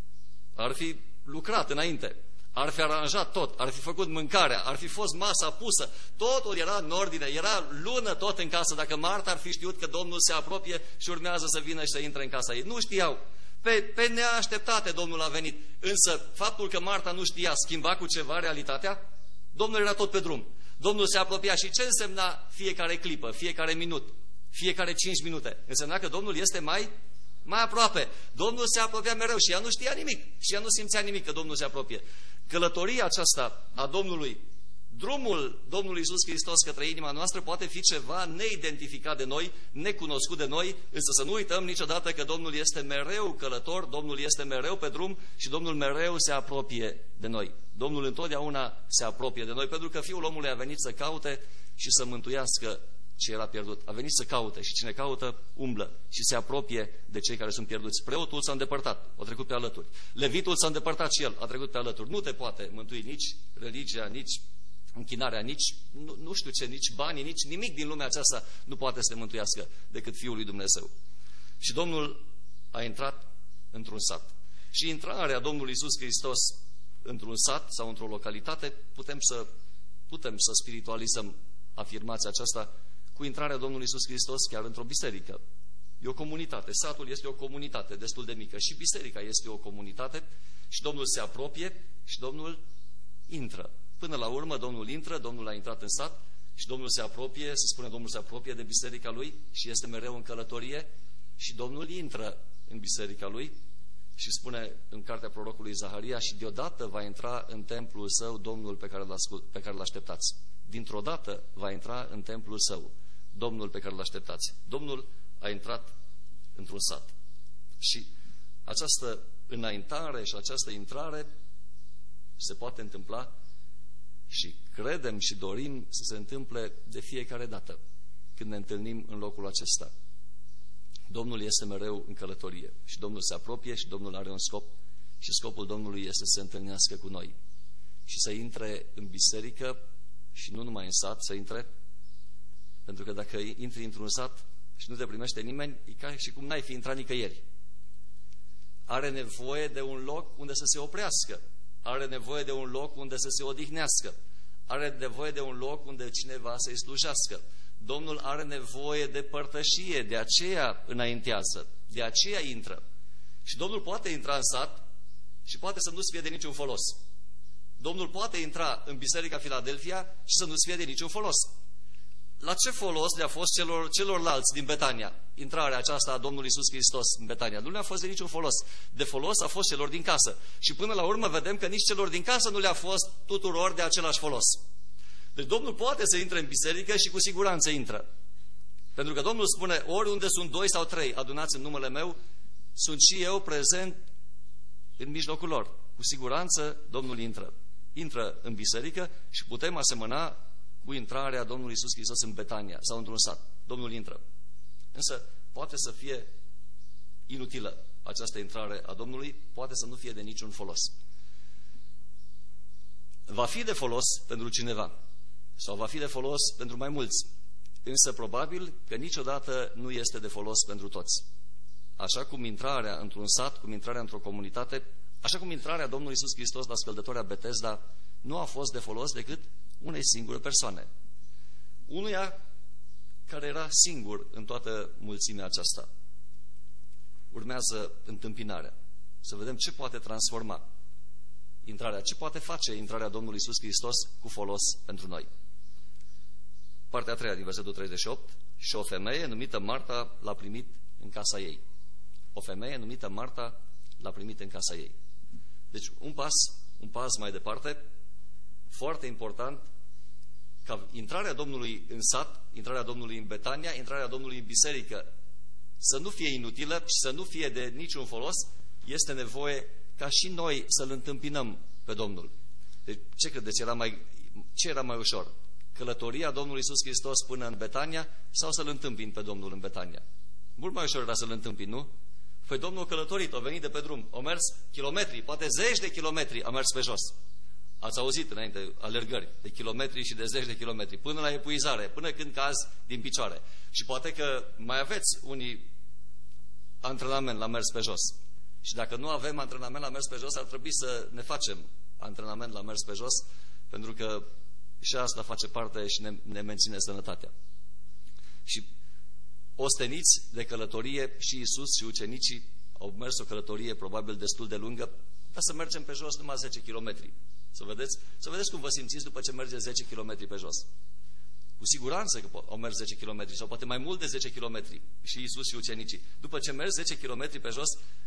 ar fi lucrat înainte, ar fi aranjat tot, ar fi făcut mâncarea, ar fi fost masa pusă, totul era în ordine, era lună tot în casă, dacă Marta ar fi știut că Domnul se apropie și urmează să vină și să intre în casa ei. Nu știau. Pe neașteptate Domnul a venit. Însă faptul că Marta nu știa schimba cu ceva realitatea? Domnul era tot pe drum. Domnul se apropia și ce însemna fiecare clipă, fiecare minut? Fiecare 5 minute. Însemna că Domnul este mai aproape. Domnul se apropia mereu și ea nu știa nimic. Și ea nu simțea nimic că Domnul se apropie. Călătoria aceasta a Domnului, drumul Domnului Iisus Hristos către inima noastră poate fi ceva neidentificat de noi, necunoscut de noi, însă să nu uităm niciodată că Domnul este mereu călător, Domnul este mereu pe drum și Domnul mereu se apropie de noi. Domnul întotdeauna se apropie de noi, pentru că Fiul omului a venit să caute și să mântuiască ce era pierdut. A venit să caute și cine caută umblă și se apropie de cei care sunt pierduți. Preotul s-a îndepărtat, a trecut pe alături. Levitul s-a îndepărtat și el, a trecut pe alături. Nu te poate mântui nici religia, nici închinarea, nici nu știu ce, nici banii, nici nimic din lumea aceasta nu poate să te mântuiască decât Fiul lui Dumnezeu. Și Domnul a intrat într-un sat. Și intrarea Domnului Iisus Hristos într-un sat sau într-o localitate, putem să spiritualizăm afirmația aceasta cu intrarea Domnului Iisus Hristos chiar într-o biserică. E o comunitate. Satul este o comunitate destul de mică și biserica este o comunitate și Domnul se apropie și Domnul intră. Până la urmă Domnul intră, Domnul a intrat în sat și Domnul se apropie, se spune Domnul se apropie de biserica lui și este mereu în călătorie și Domnul intră în biserica lui și spune în cartea prorocului Zaharia și deodată va intra în templul său Domnul pe care l-așteptați. Dintr-o dată va intra în templul său Domnul pe care l-așteptați. Domnul a intrat într-un sat. Și această înaintare și această intrare se poate întâmpla și credem și dorim să se întâmple de fiecare dată când ne întâlnim în locul acesta. Domnul este mereu în călătorie și Domnul se apropie și Domnul are un scop și scopul Domnului este să se întâlnească cu noi și să intre în biserică și nu numai în sat, să intre, pentru că dacă intri într-un sat și nu te primește nimeni, e ca și cum n-ai fi intrat nicăieri. Are nevoie de un loc unde să se oprească, are nevoie de un loc unde să se odihnească, are nevoie de un loc unde cineva să-i slujească. Domnul are nevoie de părtășie, de aceea înaintează, de aceea intră. Și Domnul poate intra în sat și poate să nu-ți fie de niciun folos. Domnul poate intra în Biserica Filadelfia și să nu-ți fie de niciun folos. La ce folos le-a fost celorlalți din Betania intrarea aceasta a Domnului Iisus Hristos în Betania? Nu le-a fost de niciun folos. De folos a fost celor din casă. Și până la urmă vedem că nici celor din casă nu le-a fost tuturor de același folos. Deci Domnul poate să intre în biserică și cu siguranță intră. Pentru că Domnul spune, oriunde sunt 2 sau 3 adunați în numele meu, sunt și eu prezent în mijlocul lor. Cu siguranță Domnul intră. Intră în biserică și putem asemăna cu intrarea Domnului Iisus Hristos în Betania sau într-un sat. Domnul intră. Însă poate să fie inutilă această intrare a Domnului, poate să nu fie de niciun folos. Va fi de folos pentru cineva sau va fi de folos pentru mai mulți, însă probabil că niciodată nu este de folos pentru toți. Așa cum intrarea într-un sat, cum intrarea într-o comunitate, așa cum intrarea Domnului Iisus Hristos la scăldătoarea Betesda nu a fost de folos decât unei singure persoane. Unuia care era singur în toată mulțimea aceasta. Urmează întâmpinarea. Să vedem ce poate transforma intrarea, ce poate face intrarea Domnului Iisus Hristos cu folos pentru noi. Partea a treia din versetul 38. Și o femeie numită Marta l-a primit în casa ei. O femeie numită Marta l-a primit în casa ei. Deci un pas mai departe, foarte important, ca intrarea Domnului în sat, intrarea Domnului în Betania, intrarea Domnului în biserică să nu fie inutilă și să nu fie de niciun folos, este nevoie ca și noi să-L întâmpinăm pe Domnul. Deci, ce credeți? Ce era mai ușor? Călătoria Domnului Iisus Hristos până în Betania sau să-L întâmpini pe Domnul în Betania? Mult mai ușor era să-L întâmpini, nu? Păi Domnul a călătorit, a venit de pe drum, a mers kilometri, poate 10 de kilometri a mers pe jos. Ați auzit înainte alergări de kilometri și de 10 de kilometri, până la epuizare, până când cazi din picioare. Și poate că mai aveți unii antrenament la mers pe jos. Și dacă nu avem antrenament la mers pe jos, ar trebui să ne facem antrenament la mers pe jos, pentru că și asta face parte și ne menține sănătatea. Și osteniți de călătorie și Iisus și ucenicii au mers o călătorie probabil destul de lungă, dar să mergem pe jos numai 10 kilometri. Să vedeți cum vă simțiți după ce mergeți 10 km pe jos. Cu siguranță că au mers 10 km sau poate mai mult de 10 km și Iisus și ucenicii. După ce mergi 10 km pe jos,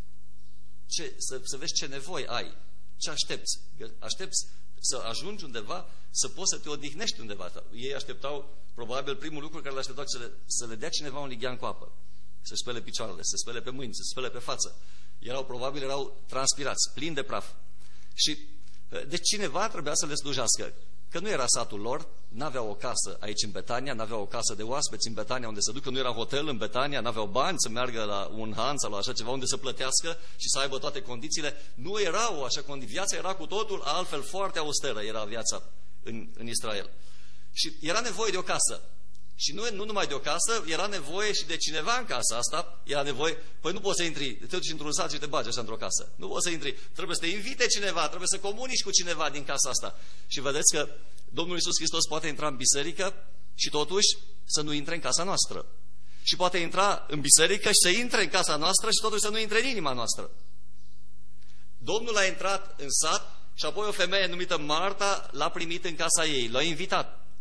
să vezi ce nevoi ai, ce aștepți. Aștepți să ajungi undeva, să poți să te odihnești undeva. Ei așteptau, probabil primul lucru care l-așteptau să le dea cineva un lighean cu apă. Să spele picioarele, să spele pe mâini, să spele pe față. Probabil erau transpirați, plini de praf. Și deci cineva trebuia să le slujească. Că nu era satul lor, n-aveau o casă aici în Betania, n-aveau o casă de oaspeți în Betania unde să ducă, nu era hotel în Betania, n-aveau bani să meargă la un han sau la așa ceva unde să plătească și să aibă toate condițiile. Nu era o așa condiție, viața era cu totul altfel, foarte austeră era viața în Israel. Și era nevoie de o casă. Și nu numai de o casă, era nevoie și de cineva în casa asta, era nevoie, păi nu poți să intri, te duci într-un sat și te bagi așa într-o casă. Nu poți să intri, trebuie să te invite cineva, trebuie să comunici cu cineva din casa asta. Și vedeți că Domnul Iisus Hristos poate intra în biserică și totuși să nu intre în casa noastră. Și poate intra în biserică și să intre în casa noastră și totuși să nu intre în inima noastră. Domnul a intrat în sat și apoi o femeie numită Marta l-a primit în casa ei, l-a invitat.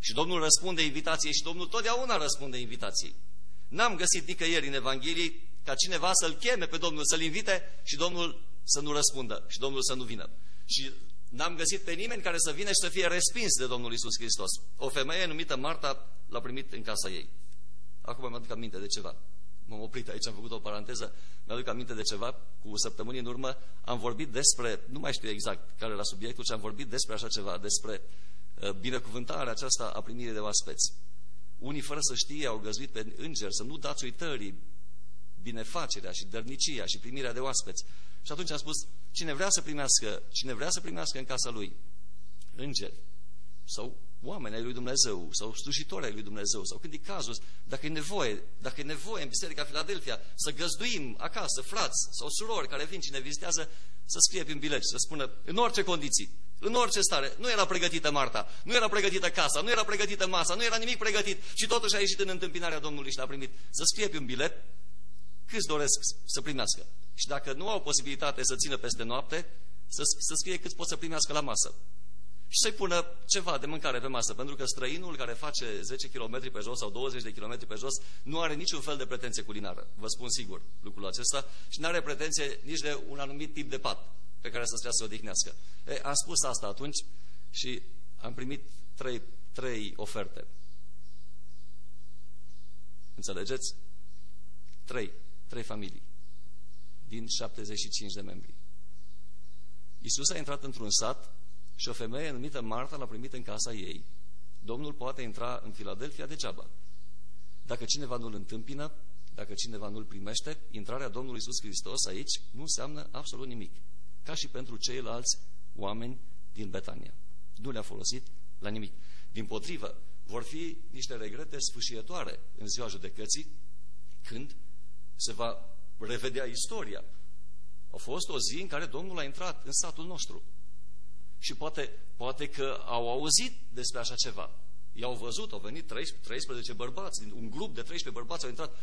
Și Domnul răspunde invitației și Domnul totdeauna răspunde invitației. N-am găsit nicăieri în Evanghelie ca cineva să-L cheme pe Domnul, să-L invite și Domnul să nu răspundă și Domnul să nu vină. Și n-am găsit pe nimeni care să vină și să fie respins de Domnul Iisus Hristos. O femeie numită Marta L-a primit în casa ei. Acum mă aduc aminte de ceva. M-am oprit aici, am făcut o paranteză. Mi-aduc aminte de ceva. Cu săptămâni în urmă am vorbit despre, nu mai știu exact care era subiectul, ci am vorbit despre așa ceva, despre binecuvântarea aceasta a primirii de oaspeți. Unii, fără să știe, au găzduit pe îngeri să nu dați uitării binefacerea și dărnicia și primirea de oaspeți. Și atunci am spus, cine vrea să primească în casa lui îngeri sau oameni ai lui Dumnezeu sau slujitori ai lui Dumnezeu sau când e cazul, dacă e nevoie în Biserica Filadelfia să găzduim acasă frați sau surori care vin și ne vizitează, să scrie pe un bilet, să spună în orice condiții, în orice stare. Nu era pregătită Marta, nu era pregătită casa, nu era pregătită masa, nu era nimic pregătit și totuși a ieșit în întâmpinarea Domnului și l-a primit. Să scrie pe un bilet câți doresc să primească. Și dacă nu au posibilitate să țină peste noapte, să scrie câți pot să primească la masă. Și să-i pună ceva de mâncare pe masă, pentru că străinul care face 10 km pe jos sau 20 de km pe jos nu are niciun fel de pretenție culinară. Vă spun sigur lucrul acesta și nu are pretenție nici de un anumit tip de pat pe care să stea să odihnească. Am spus asta atunci și am primit trei oferte. Înțelegeți? Trei familii din 75 de membri. Iisus a intrat într-un sat și o femeie numită Marta l-a primit în casa ei. Domnul poate intra în Filadelfia degeaba. Dacă cineva nu-L întâmpină, dacă cineva nu-L primește, intrarea Domnului Iisus Hristos aici nu înseamnă absolut nimic. Ca și pentru ceilalți oameni din Betania. Nu le-a folosit la nimic. Dimpotrivă, vor fi niște regrete sfâșietoare în ziua judecății, când se va revedea istoria. A fost o zi în care Domnul a intrat în satul nostru. Și poate că au auzit despre așa ceva. I-au văzut, au venit 13 bărbați, un grup de 13 bărbați au intrat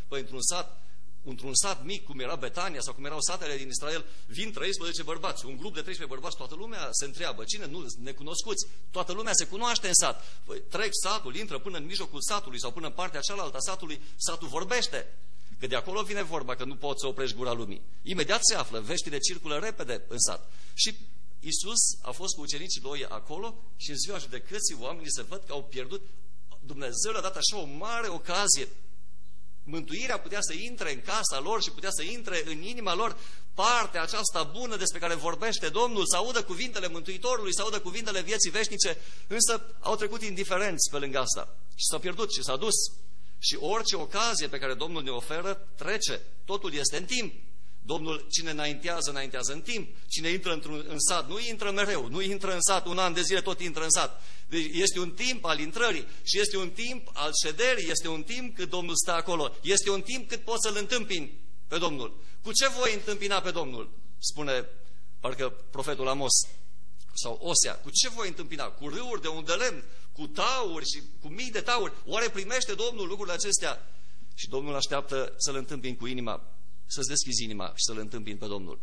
într-un sat mic, cum era Betania sau cum erau satele din Israel, vin 13 bărbați, un grup de 13 bărbați, toată lumea se întreabă, cine? Nu, necunoscuți, toată lumea se cunoaște în sat. Trec satul, intră până în mijlocul satului sau până în partea cealaltă a satului, satul vorbește. Că de acolo vine vorba că nu poți să oprești gura lumii. Imediat se află, veștile circulă repede în sat. Și Iisus a fost cu ucenicii lui acolo și în ziua judecății oamenii se văd că au pierdut. Dumnezeu le-a dat așa o mare ocazie. Mântuirea putea să intre în casa lor și putea să intre în inima lor. Partea aceasta bună despre care vorbește Domnul, să audă cuvintele Mântuitorului, să audă cuvintele vieții veșnice, însă au trecut indiferenți pe lângă asta. Și s-au pierdut și s-a dus. Și orice ocazie pe care Domnul ne oferă, trece. Totul este în timp. Domnul, cine înaintează în timp. Cine intră în sat, nu intră mereu. Nu intră în sat, un an de zile tot intră în sat. Deci este un timp al intrării și este un timp al șederii. Este un timp cât Domnul stă acolo. Este un timp cât poți să-L întâmpini pe Domnul. Cu ce voi întâmpina pe Domnul? Spune parcă profetul Amos sau Osea. Cu ce voi întâmpina? Cu râuri de unde lemn, cu tauri și cu mii de tauri. Oare primește Domnul lucrurile acestea? Și Domnul așteaptă să-L întâmpini cu inima, să-ți deschizi inima și să-L întâmpini pe Domnul.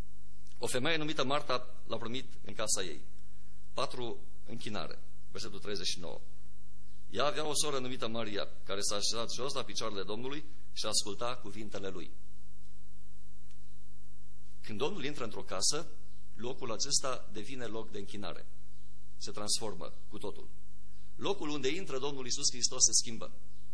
O femeie numită Marta l-a primit în casa ei. 4 închinare. Versetul 39. Ea avea o soră numită Maria, care s-a așezat jos la picioarele Domnului și asculta cuvintele Lui. Când Domnul intră într-o casă, locul acesta devine loc de închinare. Se transformă cu totul. Locul unde intră Domnul Iisus Hristos se schimbă.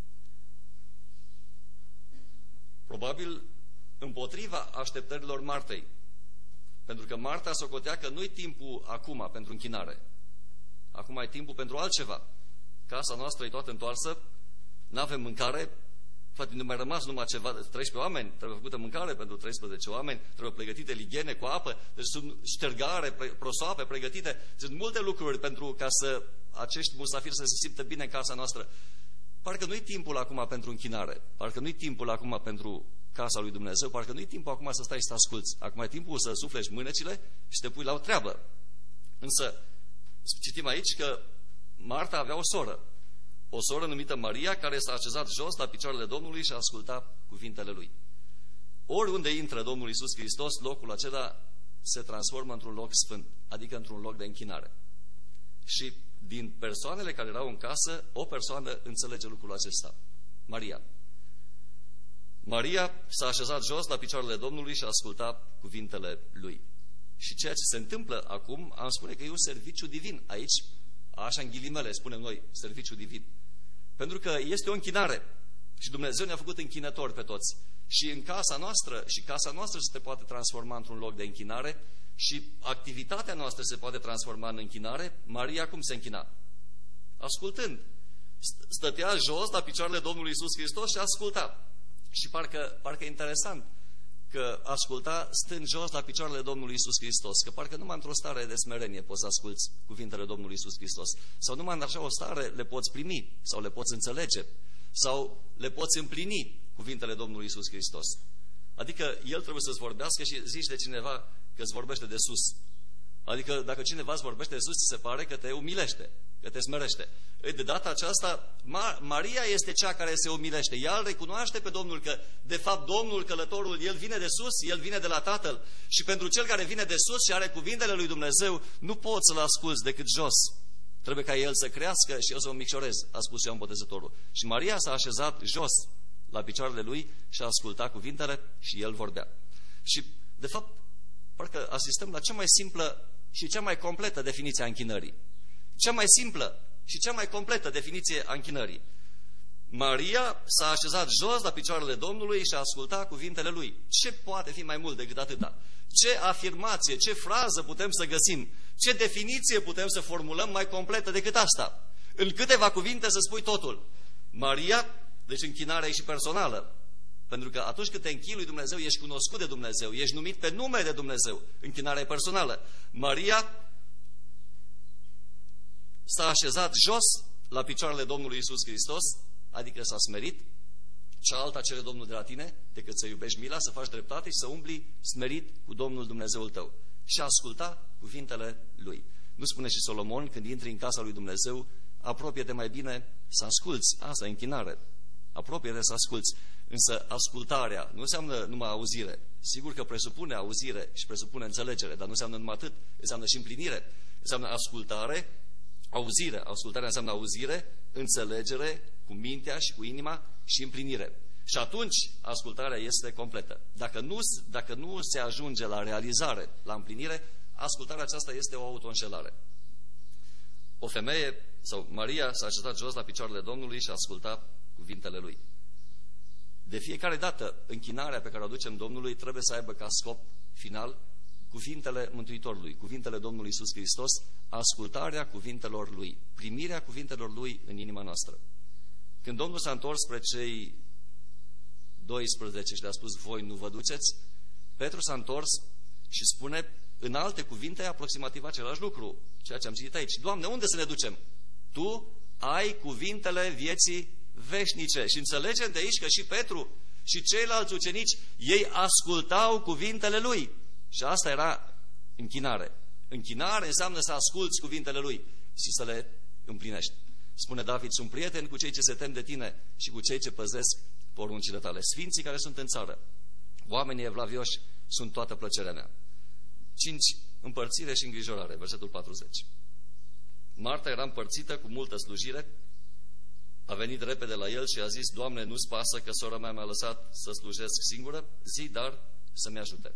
Probabil împotriva așteptărilor Martei. Pentru că Marta socotea că nu-i timpul acum pentru închinare. Acum e timpul pentru altceva. Casa noastră e toată întoarsă, n-avem mâncare, poate nu mai rămas numai ceva, 13 oameni, trebuie făcută mâncare pentru 13 oameni, trebuie pregătite lighene cu apă, deci sunt ștergare, prosoape pregătite, sunt multe lucruri pentru ca să acești musafiri să se simtă bine în casa noastră. Parcă nu-i timpul acum pentru închinare, parcă nu-i timpul acum pentru casa lui Dumnezeu, parcă nu-i timpul acum să stai și să asculți, acum e timpul să suflești mânecile și să te pui la o treabă. Însă, citim aici că Marta avea o soră numită Maria, care s-a așezat jos la picioarele Domnului și a ascultat cuvintele Lui. Oriunde intră Domnul Iisus Hristos, locul acela se transformă într-un loc sfânt, adică într-un loc de închinare. Și din persoanele care erau în casă, o persoană înțelege lucrul acesta. Maria. Maria s-a așezat jos la picioarele Domnului și a ascultat cuvintele Lui. Și ceea ce se întâmplă acum, am spune că e un serviciu divin. Aici, așa în ghilimele, spunem noi, serviciu divin. Pentru că este o închinare. Și Dumnezeu ne-a făcut închinători pe toți. Și în casa noastră, și casa noastră se poate transforma într-un loc de închinare, și activitatea noastră se poate transforma în închinare. Maria cum se închina? Ascultând. Stătea jos la picioarele Domnului Iisus Hristos și asculta. Și parcă e interesant că asculta stând jos la picioarele Domnului Iisus Hristos, că parcă numai într-o stare de smerenie poți să asculți cuvintele Domnului Iisus Hristos, sau numai în așa o stare le poți primi, sau le poți înțelege, sau le poți împlini cuvintele Domnului Iisus Hristos. Adică El trebuie să-ți vorbească și zici de cineva că îți vorbește de sus. Adică dacă cineva îți vorbește de sus, ți se pare că te umilește, că te smerește. De data aceasta, Maria este cea care se umilește. Ea îl recunoaște pe Domnul că, de fapt, Domnul, Călătorul, El vine de sus, El vine de la Tatăl. Și pentru cel care vine de sus și are cuvintele lui Dumnezeu, nu poți să-L asculți decât jos. Trebuie ca El să crească și eu să o micșorez, a spus Ioan Botezătorul. Și Maria s-a așezat jos la picioarele Lui și a ascultat cuvintele și El vorbea. Și, de fapt, parcă asistăm la cea mai simplă și cea mai completă definiție a închinării. Cea mai simplă și cea mai completă definiție a închinării. Maria s-a așezat jos la picioarele Domnului și a ascultat cuvintele Lui. Ce poate fi mai mult decât atâta? Ce afirmație, ce frază putem să găsim? Ce definiție putem să formulăm mai completă decât asta? În câteva cuvinte să spui totul. Maria, deci închinarea e și personală. Pentru că atunci când te închini lui Dumnezeu, ești cunoscut de Dumnezeu, ești numit pe nume de Dumnezeu. Închinarea e personală. Maria s-a așezat jos la picioarele Domnului Iisus Hristos, adică s-a smerit. Cealaltă cere Domnul de la tine decât să iubești mila, să faci dreptate și să umbli smerit cu Domnul Dumnezeul tău. Și asculta cuvintele Lui. Nu spune și Solomon, când intri în casa lui Dumnezeu, apropie-te mai bine să asculți. Asta e închinare. Apropie-te să asculți. Însă ascultarea nu înseamnă numai auzire. Sigur că presupune auzire și presupune înțelegere, dar nu înseamnă numai atât. Înseamnă și împlinire. Înseamnă ascultare, auzire. Ascultarea înseamnă auzire, înțelegere cu mintea și cu inima și împlinire. Și atunci ascultarea este completă. Dacă nu se ajunge la realizare, la împlinire, ascultarea aceasta este o autoînșelare. O femeie, sau Maria, s-a așezat jos la picioarele Domnului și a ascultat cuvintele Lui. De fiecare dată, închinarea pe care o aducem Domnului trebuie să aibă ca scop final cuvintele Mântuitorului, cuvintele Domnului Iisus Hristos, ascultarea cuvintelor Lui, primirea cuvintelor Lui în inima noastră. Când Domnul s-a întors spre cei 12 și le-a spus, voi nu vă duceți, Petru s-a întors și spune în alte cuvinte aproximativ același lucru, ceea ce am citit aici. Doamne, unde să ne ducem? Tu ai cuvintele vieții veșnice. Și înțelegem de aici că și Petru și ceilalți ucenici, ei ascultau cuvintele Lui. Și asta era închinare. Închinare înseamnă să asculți cuvintele Lui și să le împlinești. Spune David, sunt prieten cu cei ce se tem de tine și cu cei ce păzesc poruncile tale. Sfinții care sunt în țară, oamenii evlavioși, sunt toată plăcerea mea. 5. Împărțire și îngrijorare, versetul 40. Marta era împărțită cu multă slujire, a venit repede la el și a zis, Doamne, nu-ți pasă că sora mea mi-a lăsat să slujesc singură? Zi, dar să-mi ajute.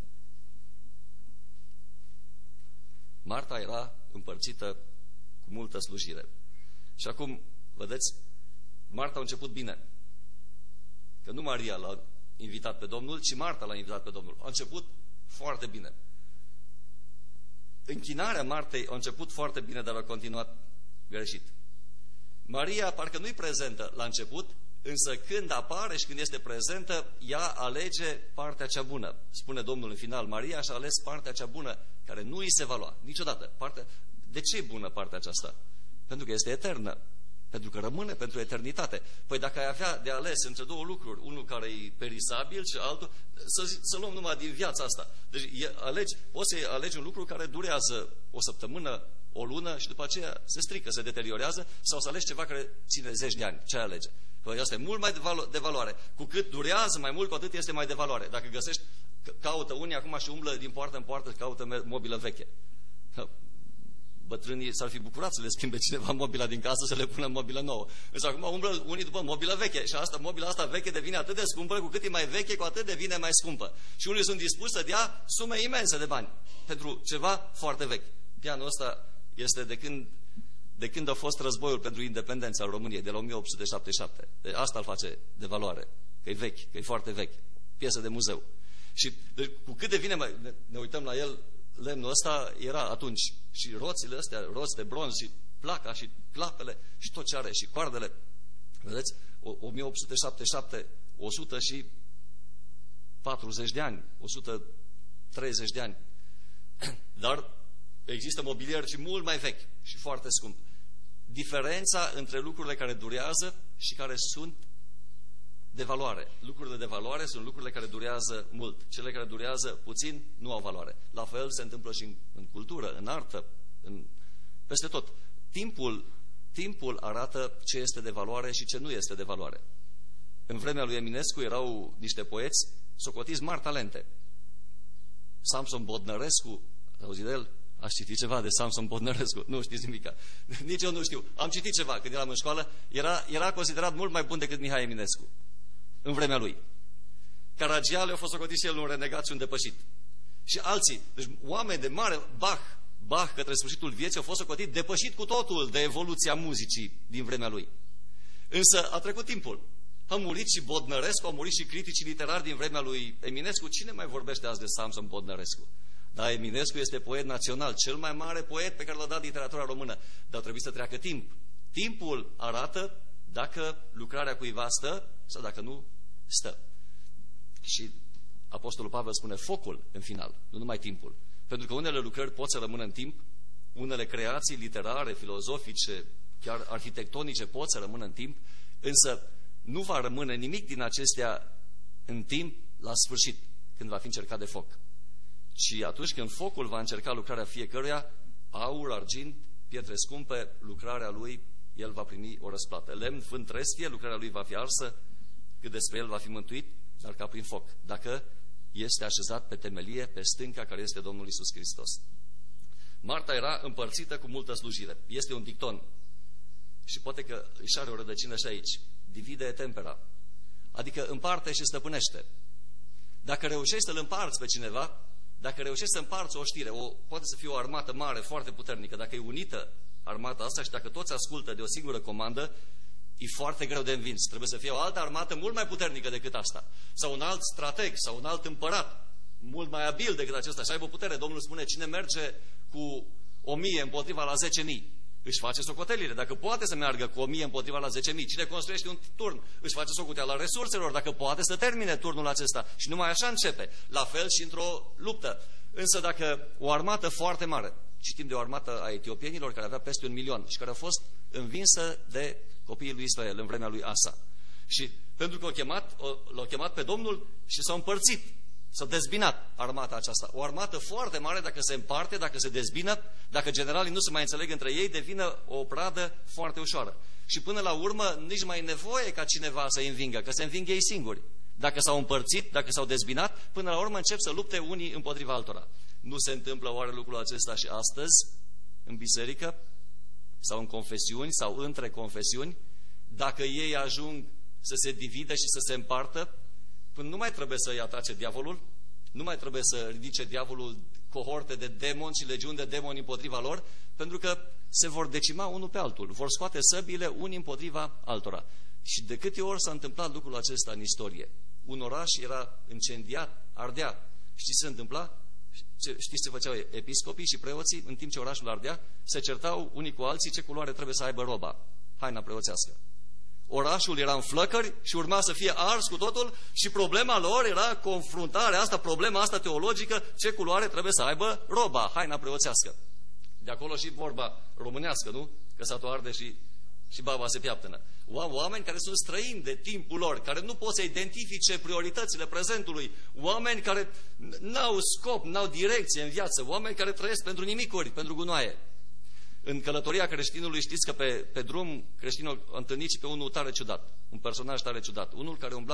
Marta era împărțită cu multă slujire. Și acum, vedeți, Marta a început bine. Că nu Maria l-a invitat pe Domnul, ci Marta l-a invitat pe Domnul. A început foarte bine. Închinarea Martei a început foarte bine, dar a continuat greșit. Maria parcă nu-i prezentă la început, însă când apare și când este prezentă, ea alege partea cea bună. Spune Domnul în final, Maria și-a ales partea cea bună, care nu îi se va lua niciodată. De ce e bună partea aceasta? Pentru că este eternă. Pentru că rămâne pentru eternitate. Păi dacă ai avea de ales între două lucruri, unul care e perisabil și altul, să luăm numai din viața asta. Deci poți să alegi un lucru care durează o săptămână, o lună și după aceea se strică, se deteriorează, sau să alegi ceva care ține zeci de ani. Ce alege? Păi asta e mult mai de valoare. Cu cât durează mai mult, cu atât este mai de valoare. Dacă găsești, caută unii acum și umblă din poartă în poartă, caută mobilă veche. bătrânii s-ar fi bucurat să le schimbe cineva mobila din casă, să le pună mobilă nouă. Însă acum umblă unii după mobilă veche și mobila asta veche devine atât de scumpă, cu cât e mai veche, cu atât devine mai scumpă. Și unii sunt dispuși să dea sume imense de bani pentru ceva foarte vechi. Pianul ăsta este de când a fost războiul pentru independența al României, de la 1877. Asta îl face de valoare, că e vechi, că e foarte vechi. Piesă de muzeu. Și deci, cu cât devine mai... Ne uităm la el, lemnul ăsta era atunci și roțile astea, roți de bronz și placa și clapele și tot ce are și coardele. Vedeți? 1877, 140 de ani, 130 de ani. Dar există mobilier și mult mai vechi și foarte scump. Diferența între lucrurile care durează și care sunt de valoare. Lucrurile de valoare sunt lucrurile care durează mult. Cele care durează puțin nu au valoare. La fel se întâmplă și în cultură, în artă, peste tot. Timpul arată ce este de valoare și ce nu este de valoare. În vremea lui Eminescu erau niște poeți socotiți mari talente. Samson Bodnărescu, auzi de el? Aș citi ceva de Samson Bodnărescu. Nu știți nimica. Nici eu nu știu. Am citit ceva când eram în școală. Era considerat mult mai bun decât Mihai Eminescu în vremea lui. Caragiale a fost socotit și el un renegat și un depășit. Și alții, deci oameni de mare, Bach către sfârșitul vieții a fost socotit depășit cu totul de evoluția muzicii din vremea lui. Însă a trecut timpul. A murit și Bodnărescu, au murit și criticii literari din vremea lui Eminescu. Cine mai vorbește azi de Samson Bodnărescu? Da, Eminescu este poet național, cel mai mare poet pe care l-a dat literatura română. Dar trebuie să treacă timp. Timpul arată dacă lucrarea cuiva stă sau dacă nu stă. Și Apostolul Pavel spune focul în final, nu numai timpul. Pentru că unele lucrări pot să rămână în timp, unele creații literare, filozofice, chiar arhitectonice pot să rămână în timp, însă nu va rămâne nimic din acestea în timp la sfârșit, când va fi încercat de foc. Și atunci când focul va încerca lucrarea fiecăruia, aur, argint, pietre scumpe, lucrarea lui, el va primi o răsplată. Lemn, fân, trestie, lucrarea lui va fi arsă, cât despre el va fi mântuit, dar ca prin foc, dacă este așezat pe temelie, pe stânca care este Domnul Iisus Hristos. Marta era împărțită cu multă slujire. Este un dicton. Și poate că își are o rădăcină și aici. Divide et tempera. Adică împarte și stăpânește. Dacă reușești să-l împarți pe cineva, dacă reușești să împarți o știre, poate să fie o armată mare, foarte puternică, dacă e unită armata asta și dacă toți ascultă de o singură comandă, e foarte greu de învins. Trebuie să fie o altă armată mult mai puternică decât asta. Sau un alt strateg, sau un alt împărat, mult mai abil decât acesta și aibă putere. Domnul spune, cine merge cu 1000 împotriva la 10.000, își face socotelile. Dacă poate să meargă cu 1000 împotriva la 10.000, cine construiește un turn, își face socoteala resurselor, dacă poate să termine turnul acesta. Și numai așa începe. La fel și într-o luptă. Însă dacă o armată foarte mare, citim de o armată a etiopienilor care avea peste 1 milion și care a fost învinsă de copiii lui Israel în vremea lui Asa. Și pentru că l-au chemat pe Domnul și s-au împărțit, s-a dezbinat armata aceasta. O armată foarte mare, dacă se împarte, dacă se dezbină, dacă generalii nu se mai înțeleg între ei, devine o pradă foarte ușoară. Și până la urmă nici mai e nevoie ca cineva să-i învingă, că se înving ei singuri. Dacă s-au împărțit, dacă s-au dezbinat, până la urmă încep să lupte unii împotriva altora. Nu se întâmplă oare lucrul acesta și astăzi în biserică sau în confesiuni sau între confesiuni? Dacă ei ajung să se dividă și să se împartă, până nu mai trebuie să-i atace diavolul, nu mai trebuie să ridice diavolul cohorte de demoni și legiuni de demoni împotriva lor, pentru că se vor decima unul pe altul, vor scoate săbile unii împotriva altora. Și de câte ori s-a întâmplat lucrul acesta în istorie? Un oraș era incendiat, ardea. Știți ce se întâmpla? Știți ce făceau episcopii și preoții în timp ce orașul ardea? Se certau unii cu alții ce culoare trebuie să aibă roba, haina preoțească. Orașul era în flăcări și urma să fie ars cu totul și problema lor era confruntarea asta, problema asta teologică, ce culoare trebuie să aibă roba, haina preoțească. De acolo și vorba românească, nu? Că satul arde și baba se piaptănă. Oameni care sunt străini de timpul lor, care nu pot să identifice prioritățile prezentului, oameni care n-au scop, n-au direcție în viață, oameni care trăiesc pentru nimicuri, pentru gunoaie. În călătoria creștinului știți că pe drum creștinul a întâlnit și pe unul tare ciudat, un personaj tare ciudat, unul care umbla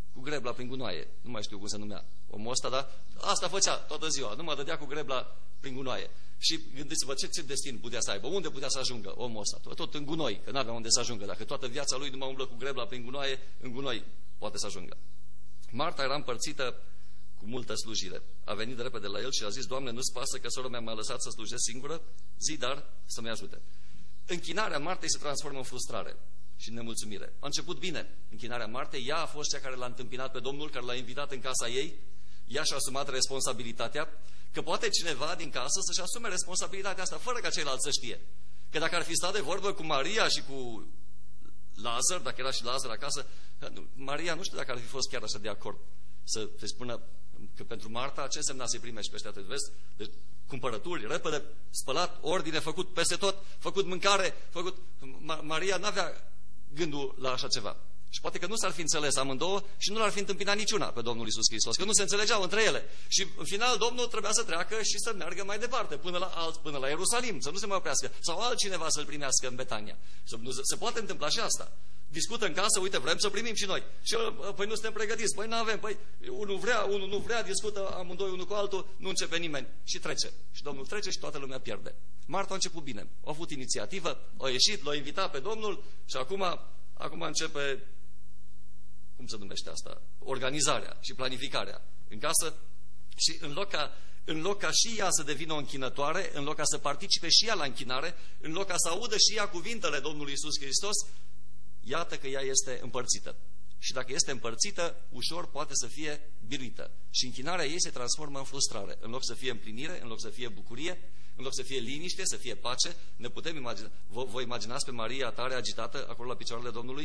cu grebla prin gunoaie. Nu mai știu cum se numea omul ăsta, dar asta făcea toată ziua. Nu mă dădea cu grebla prin gunoaie. Și gândiți-vă ce destin putea să aibă, unde putea să ajungă omul ăsta, tot în gunoi, că n-avea unde să ajungă. Dacă toată viața lui numai umblă cu grebla prin gunoaie, în gunoi poate să ajungă. Marta era împărțită cu multă slujire. A venit de repede la el și a zis: Doamne, nu-ți pasă că sora mea m-a lăsat să slujesc singură? Zi, dar să-mi ajute. Închinarea Martei se transformă în frustrare și în nemulțumire. A început bine închinarea Martei, ea a fost cea care l-a întâmpinat pe Domnul, care l-a invitat în casa ei, ea și-a asumat responsabilitatea, că poate cineva din casă să-și asume responsabilitatea asta, fără ca ceilalți să știe. Că dacă ar fi stat de vorbă cu Maria și cu Lazar, dacă era și Lazar acasă, Maria nu știu dacă ar fi fost chiar așa de acord să te spună că pentru Marta ce însemna să-i primești pește atât, vezi? Deci, cumpărături, repede, spălat, ordine, făcut peste tot, făcut mâncare, făcut... Maria n-avea gândul la așa ceva. Și poate că nu s-ar fi înțeles amândouă și nu l-ar fi întâmpinat niciuna pe Domnul Iisus Hristos, că nu se înțelegeau între ele. Și în final Domnul trebuia să treacă și să meargă mai departe, până la Ierusalim, să nu se mai oprească, sau altcineva să-l primească în Betania. Se poate întâmpla și asta. Discută în casă, uite, vrem să primim și noi. Și păi nu suntem pregătiți, păi nu avem, păi unul vrea, unul nu vrea, discută amândoi unul cu altul, nu începe nimeni. Și trece. Și Domnul trece și toată lumea pierde. Marta a început bine. A avut inițiativă, a ieșit, l-a invitat pe Domnul și acum începe, cum se numește asta? Organizarea și planificarea în casă. Și în loc ca și ea să devină o închinătoare, în loc ca să participe și ea la închinare, în loc ca să audă și ea cuvintele Domnului Iisus Hristos, iată că ea este împărțită. Și dacă este împărțită, ușor poate să fie biruită. Și închinarea ei se transformă în frustrare. În loc să fie împlinire, în loc să fie bucurie, în loc să fie liniște, să fie pace, ne putem imagina. Vă imaginați pe Maria tare agitată acolo la picioarele Domnului?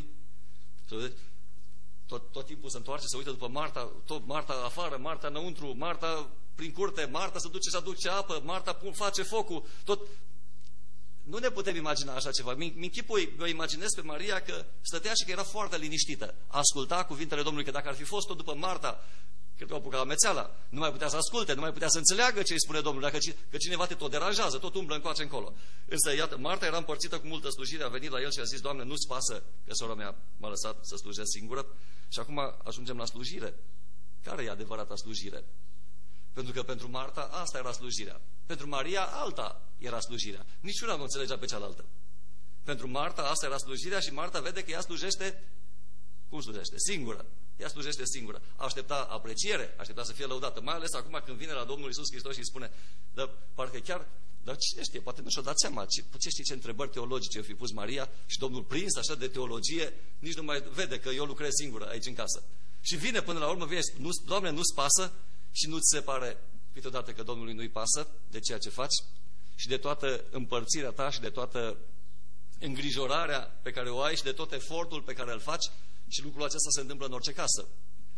Tot timpul se întoarce, se uită după Marta, tot Marta afară, Marta înăuntru, Marta prin curte, Marta se duce să aduce apă, Marta face focul, tot. Nu ne putem imagina așa ceva. Mă imaginez pe Maria că stătea și că era foarte liniștită. Asculta cuvintele Domnului, că dacă ar fi fost tot după Marta, cred că o apuca la mețeala, nu mai putea să asculte, nu mai putea să înțeleagă ce îi spune Domnul, că cineva te tot deranjează, tot umblă încoace încolo. Însă, iată, Marta era împărțită cu multă slujire, a venit la el și a zis: Doamne, nu-ți pasă că sora mea m-a lăsat să slujesc singură? Și acum ajungem la slujire. Care e adevărata slujire? Pentru că pentru Marta asta era slujirea. Pentru Maria alta era slujirea. Niciuna nu înțelegea pe cealaltă. Pentru Marta asta era slujirea și Marta vede că ea slujește, cum slujește? Singură. Ea slujește singură. Aștepta apreciere, aștepta să fie lăudată. Mai ales acum când vine la Domnul Iisus Hristos și îi spune: parcă chiar, dar cine știe, poate nu și-o dat seama, ce știe ce întrebări teologice o fi pus Maria și Domnul, prins așa de teologie, nici nu mai vede că eu lucrez singură aici în casă. Și vine până la urmă, Doamne, nu-ți pasă? Și nu-ți se pare câteodată că Domnului nu-i pasă de ceea ce faci și de toată împărțirea ta și de toată îngrijorarea pe care o ai și de tot efortul pe care îl faci? Și lucrul acesta se întâmplă în orice casă.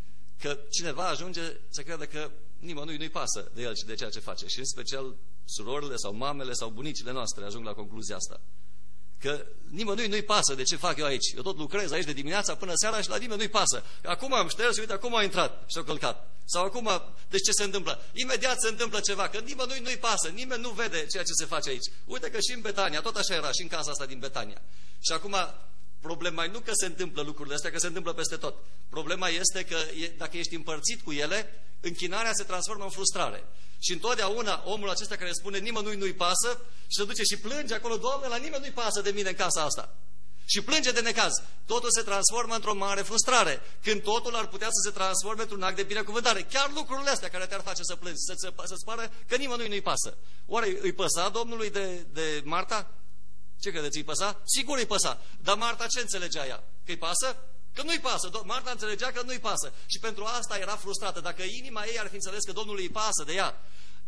Că cineva ajunge să crede că nimănui nu-i pasă de el și de ceea ce face. Și în special surorile sau mamele sau bunicile noastre ajung la concluzia asta. Că nimănui nu-i pasă de ce fac eu aici. Eu tot lucrez aici de dimineața până seara și la nimeni nu-i pasă. Acum am șters și uite, acum a intrat și a călcat. Sau acum, deci ce se întâmplă? Imediat se întâmplă ceva, că nimănui nu-i pasă, nimeni nu vede ceea ce se face aici. Uite că și în Betania, tot așa era, și în casa asta din Betania. Și acum, problema e nu că se întâmplă lucrurile astea, că se întâmplă peste tot. Problema este că dacă ești împărțit cu ele, închinarea se transformă în frustrare. Și întotdeauna omul acesta care spune nimănui nu-i pasă și se duce și plânge acolo: Doamne, la nimeni nu-i pasă de mine în casa asta. Și plânge de necaz. Totul se transformă într-o mare frustrare, când totul ar putea să se transforme într-un act de binecuvântare. Chiar lucrurile astea care te-ar face să plângi, să-ți pară că nimănui nu-i pasă. Oare îi păsa Domnului de Marta? Ce credeți, îi păsa? Sigur îi păsa. Dar Marta ce înțelegea ea? Că îi pasă? Că nu-i pasă. Marta înțelegea că nu-i pasă. Și pentru asta era frustrată. Dacă inima ei ar fi înțeles că Domnului îi pasă de ea,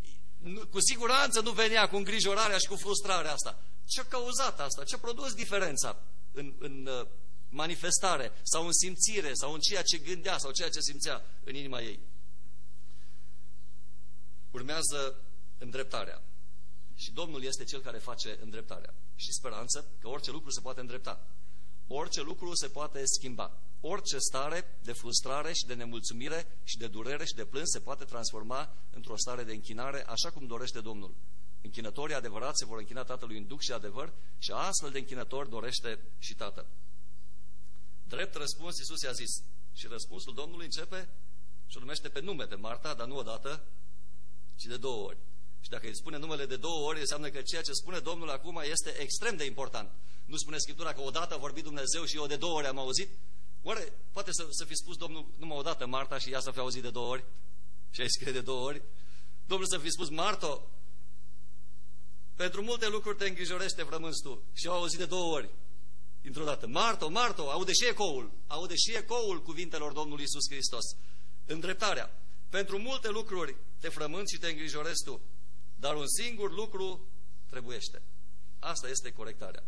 cu siguranță nu venea cu îngrijorarea și cu frustrarea asta. Ce-a cauzat asta? Ce-a produs diferența în manifestare sau în simțire sau în ceea ce gândea sau ceea ce simțea în inima ei? Urmează îndreptarea. Și Domnul este Cel care face îndreptarea. Și speranță că orice lucru se poate îndrepta. Orice lucru se poate schimba. Orice stare de frustrare și de nemulțumire și de durere și de plâns se poate transforma într-o stare de închinare, așa cum dorește Domnul. Închinătorii adevărați se vor închina Tatălui în duh și adevăr și astfel de închinători dorește și Tatăl. Drept răspuns, Iisus i-a zis: Și răspunsul Domnului începe și o numește pe nume pe Marta, dar nu odată, ci de 2 ori. Și dacă îi spune numele de 2 ori, înseamnă că ceea ce spune Domnul acum este extrem de important. Nu spune Scriptura că odată a vorbit Dumnezeu și eu de 2 ori am auzit? Oare poate să fi spus Domnul numai odată Marta și ea să fi auzit de 2 ori? Și ai scrie de 2 ori? Domnul să fi spus: Marto, pentru multe lucruri te îngrijorești, te frămânți tu. Și eu au auzit de 2 ori. Dintr-o dată: Marto, Marto, aude și ecoul cuvintelor Domnului Iisus Hristos. Îndreptarea. Pentru multe lucruri te frămânți și te îngrijorezi tu, dar un singur lucru trebuiește. Asta este corectarea.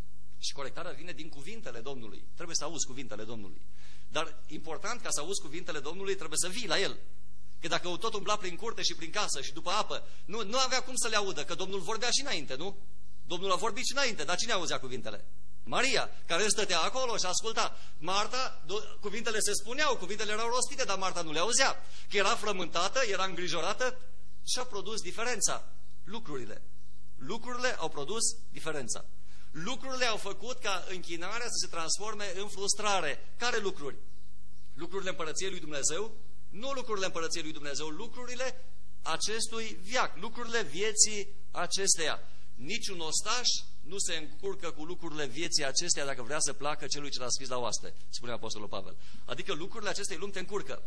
Și corectarea vine din cuvintele Domnului. Trebuie să auzi cuvintele Domnului. Dar important, ca să auzi cuvintele Domnului, trebuie să vii la El. Că dacă tot umbla prin curte și prin casă și după apă, nu avea cum să le audă, că Domnul vorbea și înainte, nu? Domnul a vorbit și înainte, dar cine auzea cuvintele? Maria, care stătea acolo și asculta. Marta, cuvintele se spuneau, cuvintele erau rostite, dar Marta nu le auzea. Că era frământată, era îngrijorată și a produs diferența. Lucrurile. Lucrurile au produs diferența. Lucrurile au făcut ca închinarea să se transforme în frustrare. Care lucruri? Lucrurile Împărăției lui Dumnezeu? Nu lucrurile Împărăției lui Dumnezeu, lucrurile acestui veac, lucrurile vieții acesteia. Niciun ostaș nu se încurcă cu lucrurile vieții acesteia dacă vrea să placă celui ce l-a scris la oaste, spune Apostolul Pavel. Adică lucrurile acestei lumi te încurcă.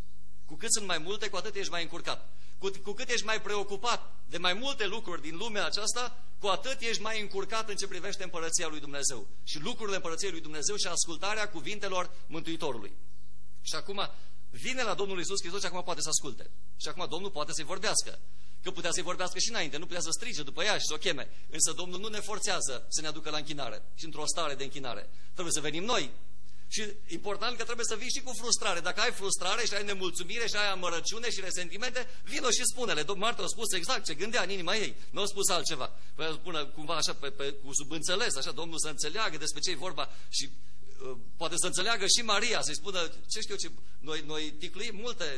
Cu cât sunt mai multe, cu atât ești mai încurcat. Cu cât ești mai preocupat de mai multe lucruri din lumea aceasta, cu atât ești mai încurcat în ce privește Împărăția lui Dumnezeu. Și lucrurile Împărăției lui Dumnezeu și ascultarea cuvintelor Mântuitorului. Și acum vine la Domnul Iisus Hristos și acum poate să asculte. Și acum Domnul poate să-i vorbească. Că putea să-i vorbească și înainte, nu putea să strige după ea și să o cheme. Însă Domnul nu ne forțează să ne aducă la închinare și într-o stare de închinare. Trebuie să venim noi. Și important că trebuie să vii și cu frustrare. Dacă ai frustrare și ai nemulțumire și ai amărăciune și resentimente, vino și spune-le. Marta a spus exact ce gândea în inima ei. Nu a spus altceva. Păi spună cumva așa, cu subînțeles, așa, Domnul să înțeleagă despre ce e vorba și poate să înțeleagă și Maria, să-i spună, ce știu ce, noi ticluim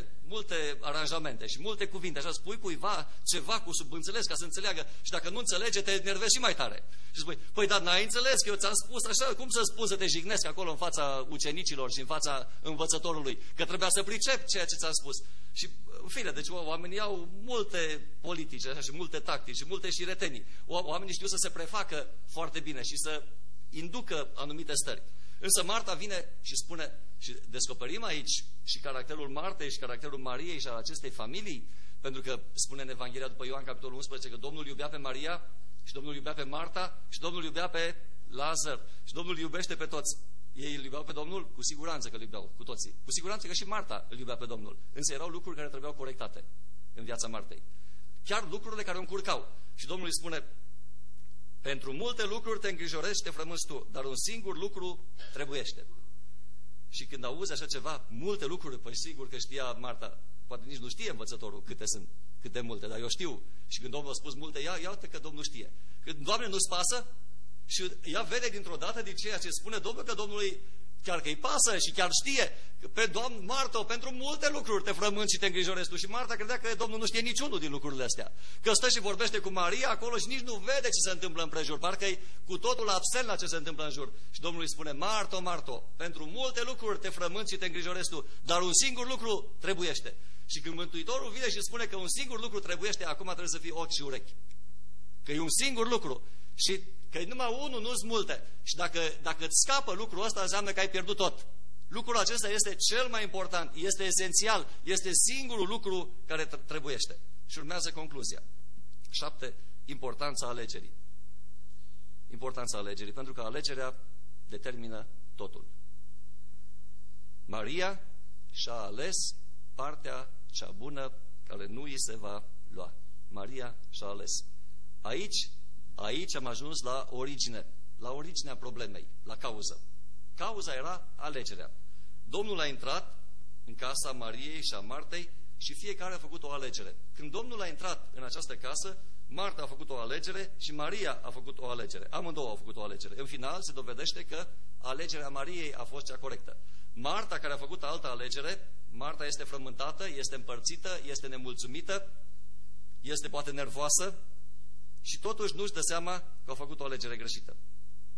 multe aranjamente și multe cuvinte, așa, spui cuiva ceva cu subînțeles ca să înțeleagă și dacă nu înțelege, te enervezi și mai tare. Și spui: păi dar n-ai înțeles că eu ți-am spus așa, cum să spun să te jignesc acolo în fața ucenicilor și în fața învățătorului, că trebuia să pricep ceea ce ți-am spus. Și, în fine, deci oamenii au multe politici așa, și multe tactici și multe șiretenii. Oamenii știu să se prefacă foarte bine și să inducă anumite stări. Însă Marta vine și spune, și descoperim aici și caracterul Martei și caracterul Mariei și al acestei familii, pentru că spune în Evanghelia după Ioan, capitolul 11, că Domnul iubea pe Maria și Domnul iubea pe Marta și Domnul iubea pe Lazar și Domnul iubește pe toți. Ei îl iubeau pe Domnul? Cu siguranță că îl iubeau, cu toții. Cu siguranță că și Marta îl iubea pe Domnul. Însă erau lucruri care trebuiau corectate în viața Martei. Chiar lucrurile care o încurcau. Și Domnul îi spune: pentru multe lucruri te îngrijorești, te frămânți tu, dar un singur lucru trebuiește. Și când auzi așa ceva, multe lucruri, păi sigur că știa Marta, poate nici nu știe învățătorul câte sunt, câte multe, dar eu știu. Și când Domnul a spus multe, ia uite că Domnul știe. Când, Doamne, nu-ți pasă? Și ea vede dintr-o dată din ceea ce spune Domnul că Domnului chiar că îi pasă și chiar știe că pe Marta, pentru multe lucruri te frămânți și te îngrijorezi tu. Și Marta credea că Domnul nu știe niciunul din lucrurile astea. Că stă și vorbește cu Maria acolo și nici nu vede ce se întâmplă împrejur. Parcă e cu totul absent la ce se întâmplă în jur. Și Domnul îi spune: Marto, Marto, pentru multe lucruri te frămânți și te îngrijorezi tu, dar un singur lucru trebuiește. Și când Mântuitorul vine și spune că un singur lucru trebuiește, acum trebuie să fii ochi și urechi. Că e un singur lucru. Și că e numai unul, nu-s multe. Și dacă îți scapă lucrul ăsta, înseamnă că ai pierdut tot. Lucrul acesta este cel mai important, este esențial, este singurul lucru care trebuiește. Și urmează concluzia. 7. Importanța alegerii. Importanța alegerii, pentru că alegerea determină totul. Maria și-a ales partea cea bună care nu îi se va lua. Maria și-a ales. Aici am ajuns la originea problemei, la cauză. Cauza era alegerea. Domnul a intrat în casa Mariei și a Martei și fiecare a făcut o alegere. Când Domnul a intrat în această casă, Marta a făcut o alegere și Maria a făcut o alegere. Amândouă au făcut o alegere. În final se dovedește că alegerea Mariei a fost cea corectă. Marta, care a făcut altă alegere, Marta este frământată, este împărțită, este nemulțumită, este poate nervoasă, și totuși nu-și dă seama că au făcut o alegere greșită.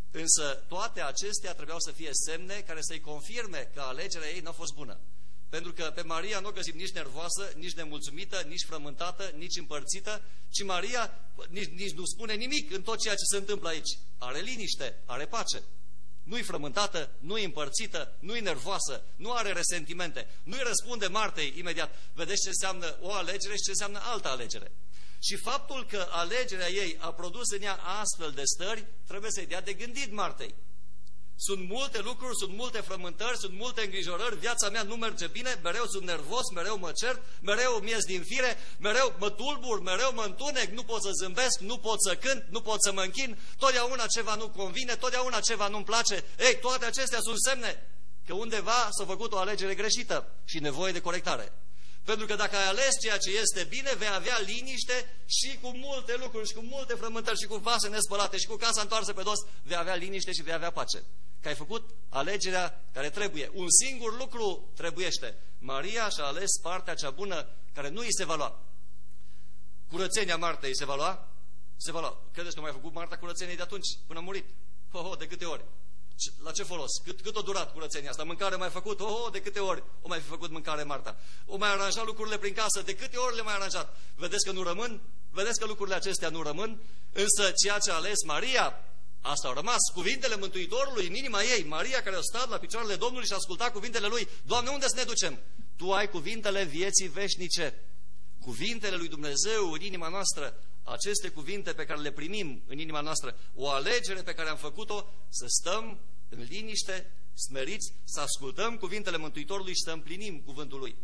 Însă toate acestea trebuiau să fie semne care să-i confirme că alegerea ei n-a fost bună. Pentru că pe Maria nu o găsim nici nervoasă, nici nemulțumită, nici frământată, nici împărțită, ci Maria nici nu spune nimic în tot ceea ce se întâmplă aici. Are liniște, are pace. Nu-i frământată, nu-i împărțită, nu-i nervoasă, nu are resentimente, nu-i răspunde Martei imediat. Vedeți ce înseamnă o alegere și ce înseamnă altă alegere. Și faptul că alegerea ei a produs în ea astfel de stări, trebuie să-i dea de gândit Martei. Sunt multe lucruri, sunt multe frământări, sunt multe îngrijorări, viața mea nu merge bine, mereu sunt nervos, mereu mă cert, mereu mi-ies din fire, mereu mă tulbur, mereu mă întunec, nu pot să zâmbesc, nu pot să cânt, nu pot să mă închin, totdeauna ceva nu convine, totdeauna ceva nu-mi place. Ei, toate acestea sunt semne că undeva s-a făcut o alegere greșită și nevoie de corectare. Pentru că dacă ai ales ceea ce este bine, vei avea liniște și cu multe lucruri și cu multe frământări și cu vase nespălate și cu casa întoarsă pe dos, vei avea liniște și vei avea pace. Că ai făcut alegerea care trebuie. Un singur lucru trebuiește. Maria și-a ales partea cea bună care nu îi se va lua. Curățenia Martei se va lua? Se va lua. Credeți că mai a făcut Marta curățenie de atunci până a murit? De câte ori? La ce folos? Cât a durat curățenia asta? Mâncare mai făcut? De câte ori o mai fi făcut mâncare Marta? O mai aranjat lucrurile prin casă? De câte ori le mai aranjat? Vedeți că nu rămân? Vedeți că lucrurile acestea nu rămân? Însă ceea ce a ales Maria, asta au rămas, cuvintele Mântuitorului în inima ei. Maria care a stat la picioarele Domnului și a ascultat cuvintele Lui. Doamne, unde să ne ducem? Tu ai cuvintele vieții veșnice. Cuvintele lui Dumnezeu în inima noastră. Aceste cuvinte pe care le primim în inima noastră, o alegere pe care am făcut-o, să stăm în liniște, smeriți, să ascultăm cuvintele Mântuitorului și să împlinim cuvântul Lui.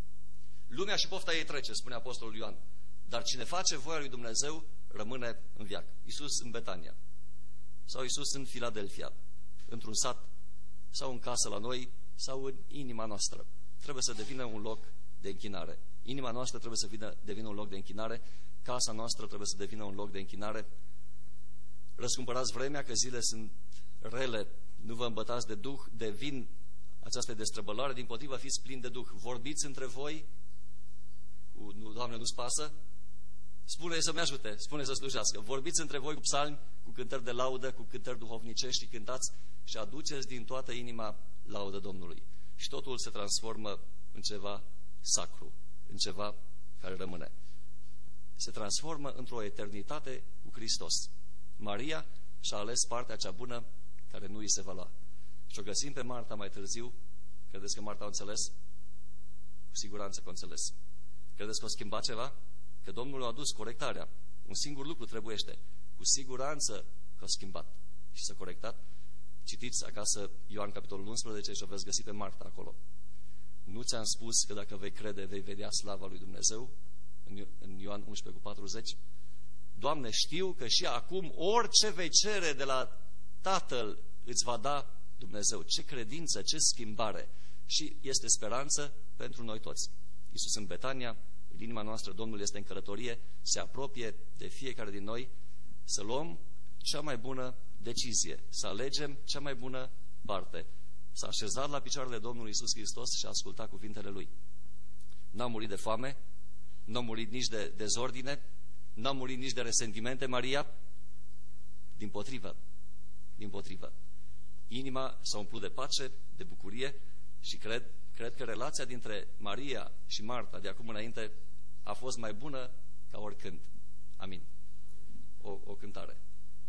Lumea și pofta ei trece, spune Apostolul Ioan, dar cine face voia lui Dumnezeu rămâne în veac. Iisus în Betania, sau Iisus în Filadelfia, într-un sat, sau în casă la noi, sau în inima noastră. Trebuie să devină un loc de închinare. Inima noastră trebuie să devină un loc de închinare. Casa noastră trebuie să devină un loc de închinare. Răscumpărați vremea, că zile sunt rele, nu vă îmbătați de duh, de vin, această destrăbălare, dimpotrivă fiți plini de duh. Vorbiți între voi, Doamne, nu-ți pasă? Spune să-mi ajute, spune să slujească. Vorbiți între voi cu psalmi, cu cântări de laudă, cu cântări duhovnicești și cântați și aduceți din toată inima laudă Domnului. Și totul se transformă în ceva sacru, în ceva care rămâne. Se transformă într-o eternitate cu Hristos. Maria și-a ales partea cea bună care nu îi se va lua. Și o găsim pe Marta mai târziu. Credeți că Marta a înțeles? Cu siguranță că a înțeles. Credeți că a schimbat ceva? Că Domnul a adus corectarea. Un singur lucru trebuiește. Cu siguranță că a schimbat și s-a corectat. Citiți acasă Ioan capitolul 11 și o veți găsi pe Marta acolo. Nu ți-am spus că dacă vei crede, vei vedea slava lui Dumnezeu? În Ioan 11:40. Doamne, știu că și acum orice vei cere de la Tatăl îți va da Dumnezeu. Ce credință, ce schimbare! Și este speranță pentru noi toți. Iisus în Betania, în inima noastră, Domnul este în călătorie, se apropie de fiecare din noi, să luăm cea mai bună decizie, să alegem cea mai bună parte. S-a așezat la picioarele Domnului Iisus Hristos și a ascultat cuvintele Lui. N-a murit de foame, n-a murit nici de dezordine, n-a murit nici de resentimente Maria, dimpotrivă. Inima s-a umplut de pace, de bucurie și cred că relația dintre Maria și Marta de acum înainte a fost mai bună ca oricând. Amin. O cântare.